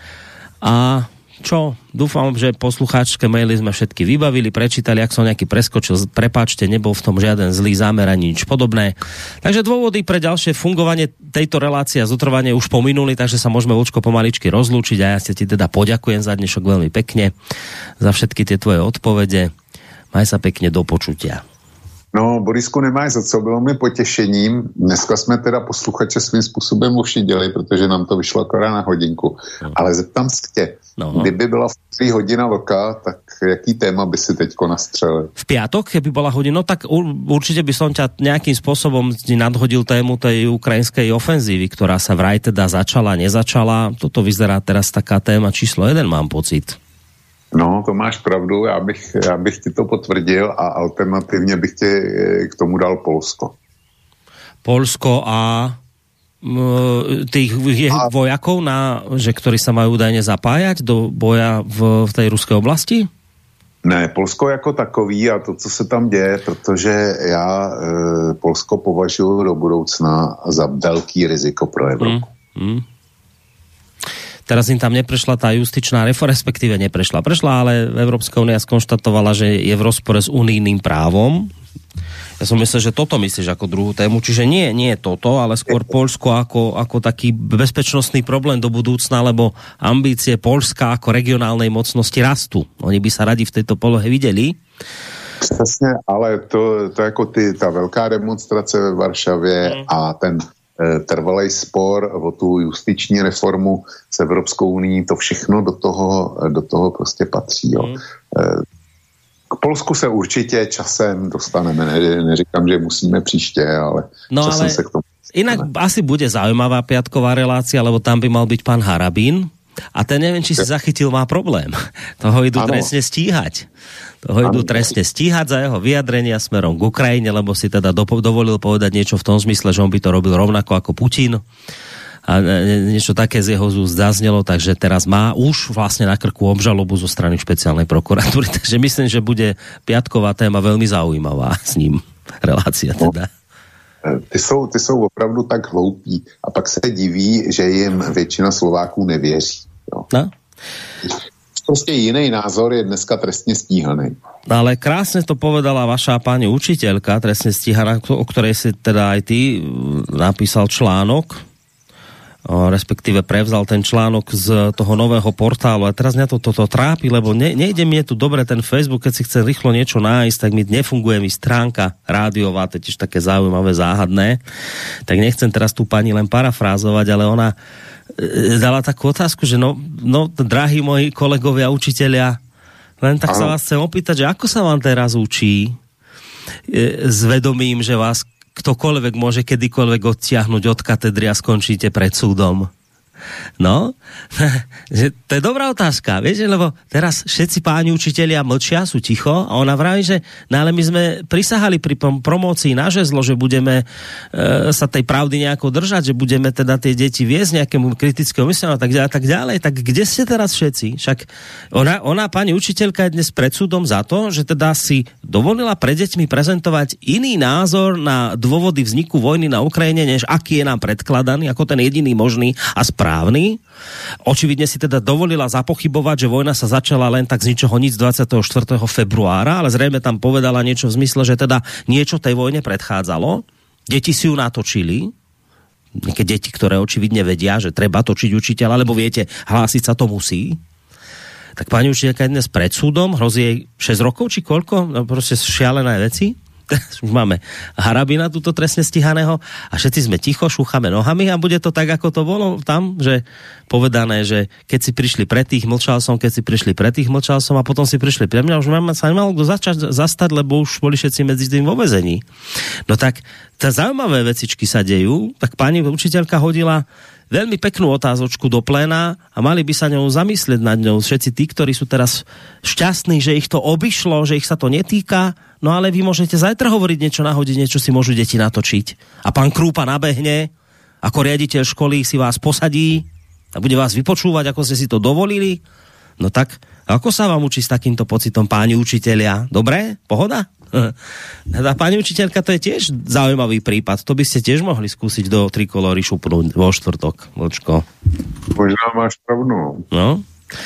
a čo? Dúfam, že poslucháčské maily sme všetky vybavili, prečítali, ak som nejaký preskočil, prepáčte, nebol v tom žiaden zlý zámer ani nič podobné. Takže dôvody pre ďalšie fungovanie tejto relácie a zotrvanie už pominuli, takže sa môžeme, Vočko, pomaličky rozlúčiť a ja ti teda poďakujem za dnešok veľmi pekne, za všetky tie tvoje odpovede. Maj sa pekne, do počutia. No, Borisku, nemáš za co, bylo mi potěšením. Dneska jsme teda posluchače svým způsobem ušidili, protože nám to vyšlo akorát na hodinku. Ale zeptám se tě, kdyby byla v 3 hodina vlka, tak jaký téma by si teďko nastřelil? V piatok, keby bola hodina, tak určite by som ťa nejakým spôsobom nadhodil tému tej ukrajinskej ofenzívy, ktorá sa vraj teda začala, nezačala. Toto vyzerá teraz taká téma číslo 1, mám pocit. No, to máš pravdu, já bych ti to potvrdil a alternativně bych ti k tomu dal Polsko. Polsko a tých vojakov, ktorí sa majú údajne zapájať do boja v tej ruskej oblasti? Ne, Polsko jako takový a to, co se tam děje, protože já Polsko považuji do budoucna za velký riziko pro Evropu. Teraz im tam neprešla tá justičná reforma, respektíve prešla, ale Európska únia skonštatovala, že je v rozpore s unijným právom. Ja som myslel, že toto myslíš ako druhú tému, čiže nie toto, ale skôr Poľsko ako taký bezpečnostný problém do budúcna, lebo ambície Poľska ako regionálnej mocnosti rastú. Oni by sa radi v tejto polohe videli. Přesně, ale to jako ta velká demonstrace ve Varšavě a ten trvalej spor o tu justiční reformu s Evropskou unií, to všechno do toho prostě patří. Jo. K Polsku se určitě časem dostaneme. Neříkám, že musíme příště, ale časem se k tomu dostaneme. Inak asi bude zaujímavá piatková relácia, lebo tam by mal byť pán Harabín. A ten, neviem, či si zachytil, má problém. Toho idú trestne stíhať. Za jeho vyjadrenia smerom k Ukrajine, lebo si teda dovolil povedať niečo v tom zmysle, že on by to robil rovnako ako Putin. A niečo také z jeho úst zaznelo, takže teraz má už vlastne na krku obžalobu zo strany špeciálnej prokuratúry. Takže myslím, že bude piatková téma veľmi zaujímavá s ním. Relácia teda. Ty jsou opravdu tak hloupí a pak se diví, že jim většina Slováků nevěří. Jo. No? Prostě jiný názor je dneska trestně stíhaný. Ale krásne to povedala vaša pani učiteľka, trestne stíhaná, o ktorej si teda aj ty napísal článok, respektíve prevzal ten článok z toho nového portálu. A teraz mňa toto trápi, lebo nejde mi tu dobre ten Facebook, keď si chcem rýchlo niečo nájsť, tak mi nefunguje mi stránka rádiová, to je tiež také zaujímavé, záhadné. Tak nechcem teraz tú pani len parafrázovať, ale ona dala takú otázku, že no drahí moji kolegovia, učitelia, len tak sa vás chcem opýtať, že ako sa vám teraz učí s vedomím, že vás ktokoľvek môže kedykoľvek odtiahnuť od katedry a skončíte pred súdom? No, to je dobrá otázka, vieš, lebo teraz všetci páni učitelia mlčia, sú ticho a ona vraví, že no ale my sme prisahali pri promócii na žezlo, že budeme sa tej pravdy nejako držať, že budeme teda tie deti viesť nejakému kritickému mysleniu a tak ďalej, tak kde ste teraz všetci? Však ona pani učiteľka je dnes pred súdom za to, že teda si dovolila pred deťmi prezentovať iný názor na dôvody vzniku vojny na Ukrajine, než aký je nám predkladaný, ako ten jediný možný a správny. Očividne si teda dovolila zapochybovať, že vojna sa začala len tak z ničoho nic 24. februára, ale zrejme tam povedala niečo v zmysle, že teda niečo tej vojne predchádzalo. Deti si ju natočili, nejaké deti, ktoré očividne vedia, že treba točiť učiteľa, lebo viete, hlásiť sa to musí. Tak pani učiteľka je dnes pred súdom, hrozí jej 6 rokov, či koľko? No proste šialené veci. Už máme Harabina túto trestne stíhaného a všetci sme ticho, šúchame nohami a bude to tak, ako to bolo tam, že povedané, že keď si prišli pre tých, mlčal som, keď si prišli pre tých, mlčal som a potom si prišli pre mňa, už sa nemal kto zastať, lebo už boli všetci medzi tým vo väzení. No tak, tá zaujímavé vecičky sa dejú, tak pani učiteľka hodila veľmi peknú otázočku do pléna a mali by sa ňou zamyslieť nad ňou všetci tí, ktorí sú teraz šťastní, že ich to obišlo, že ich sa to netýka, no ale vy môžete zajtra hovoriť niečo na hodine, čo si môžu deti natočiť. A pán Krúpa nabehne, ako riaditeľ školy si vás posadí a bude vás vypočúvať, ako ste si to dovolili. No tak, ako sa vám učí s takýmto pocitom, páni učitelia? Dobre? Pohoda? A pani učiteľka, to je tiež zaujímavý prípad. To by ste tiež mohli skúsiť do Trikolory šupnúť vo štvrtok, Vočko. Možná máš pravdu. No?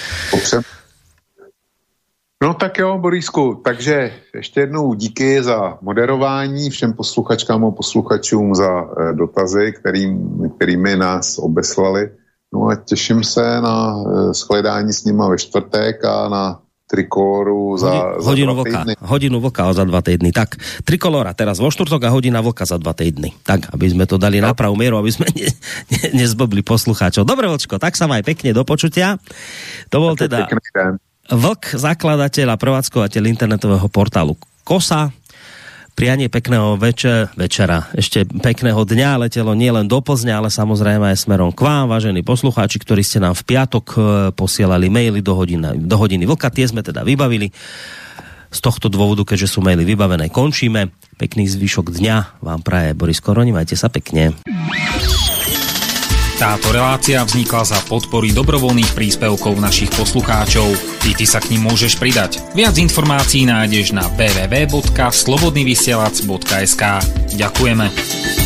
No tak jo, Borisku, takže ještě jednou díky za moderování, všem posluchačkám a posluchačům za dotazy, kterými nás obeslali. No a těším se na shledání s nima ve čtvrtek a na Trikoloru za 2 týdny. Hodinu vlka za 2 týdny. Tak, Trikolora teraz vo štvrtok a hodina vlka za 2 týdny. Tak, aby sme to dali na pravú mieru, aby sme nezblbli poslucháčov. Dobre, Vočko, tak sa maj pekne, do počutia. To bol teda Vlk, zakladateľ a prevádzkovateľ internetového portálu Kosa. Prianie pekného večera, ešte pekného dňa, letelo nielen do Plzne, ale samozrejme aj smerom k vám, vážení poslucháči, ktorí ste nám v piatok posielali maily do hodiny vlka. Tie sme teda vybavili. Z tohto dôvodu, keďže sú maily vybavené, končíme. Pekný zvyšok dňa vám praje Boris Koroni, majte sa pekne. Táto relácia vznikla za podpory dobrovoľných príspevkov našich poslucháčov. Ty sa k nim môžeš pridať. Viac informácií nájdeš na www.slobodnyvysielac.sk. Ďakujeme.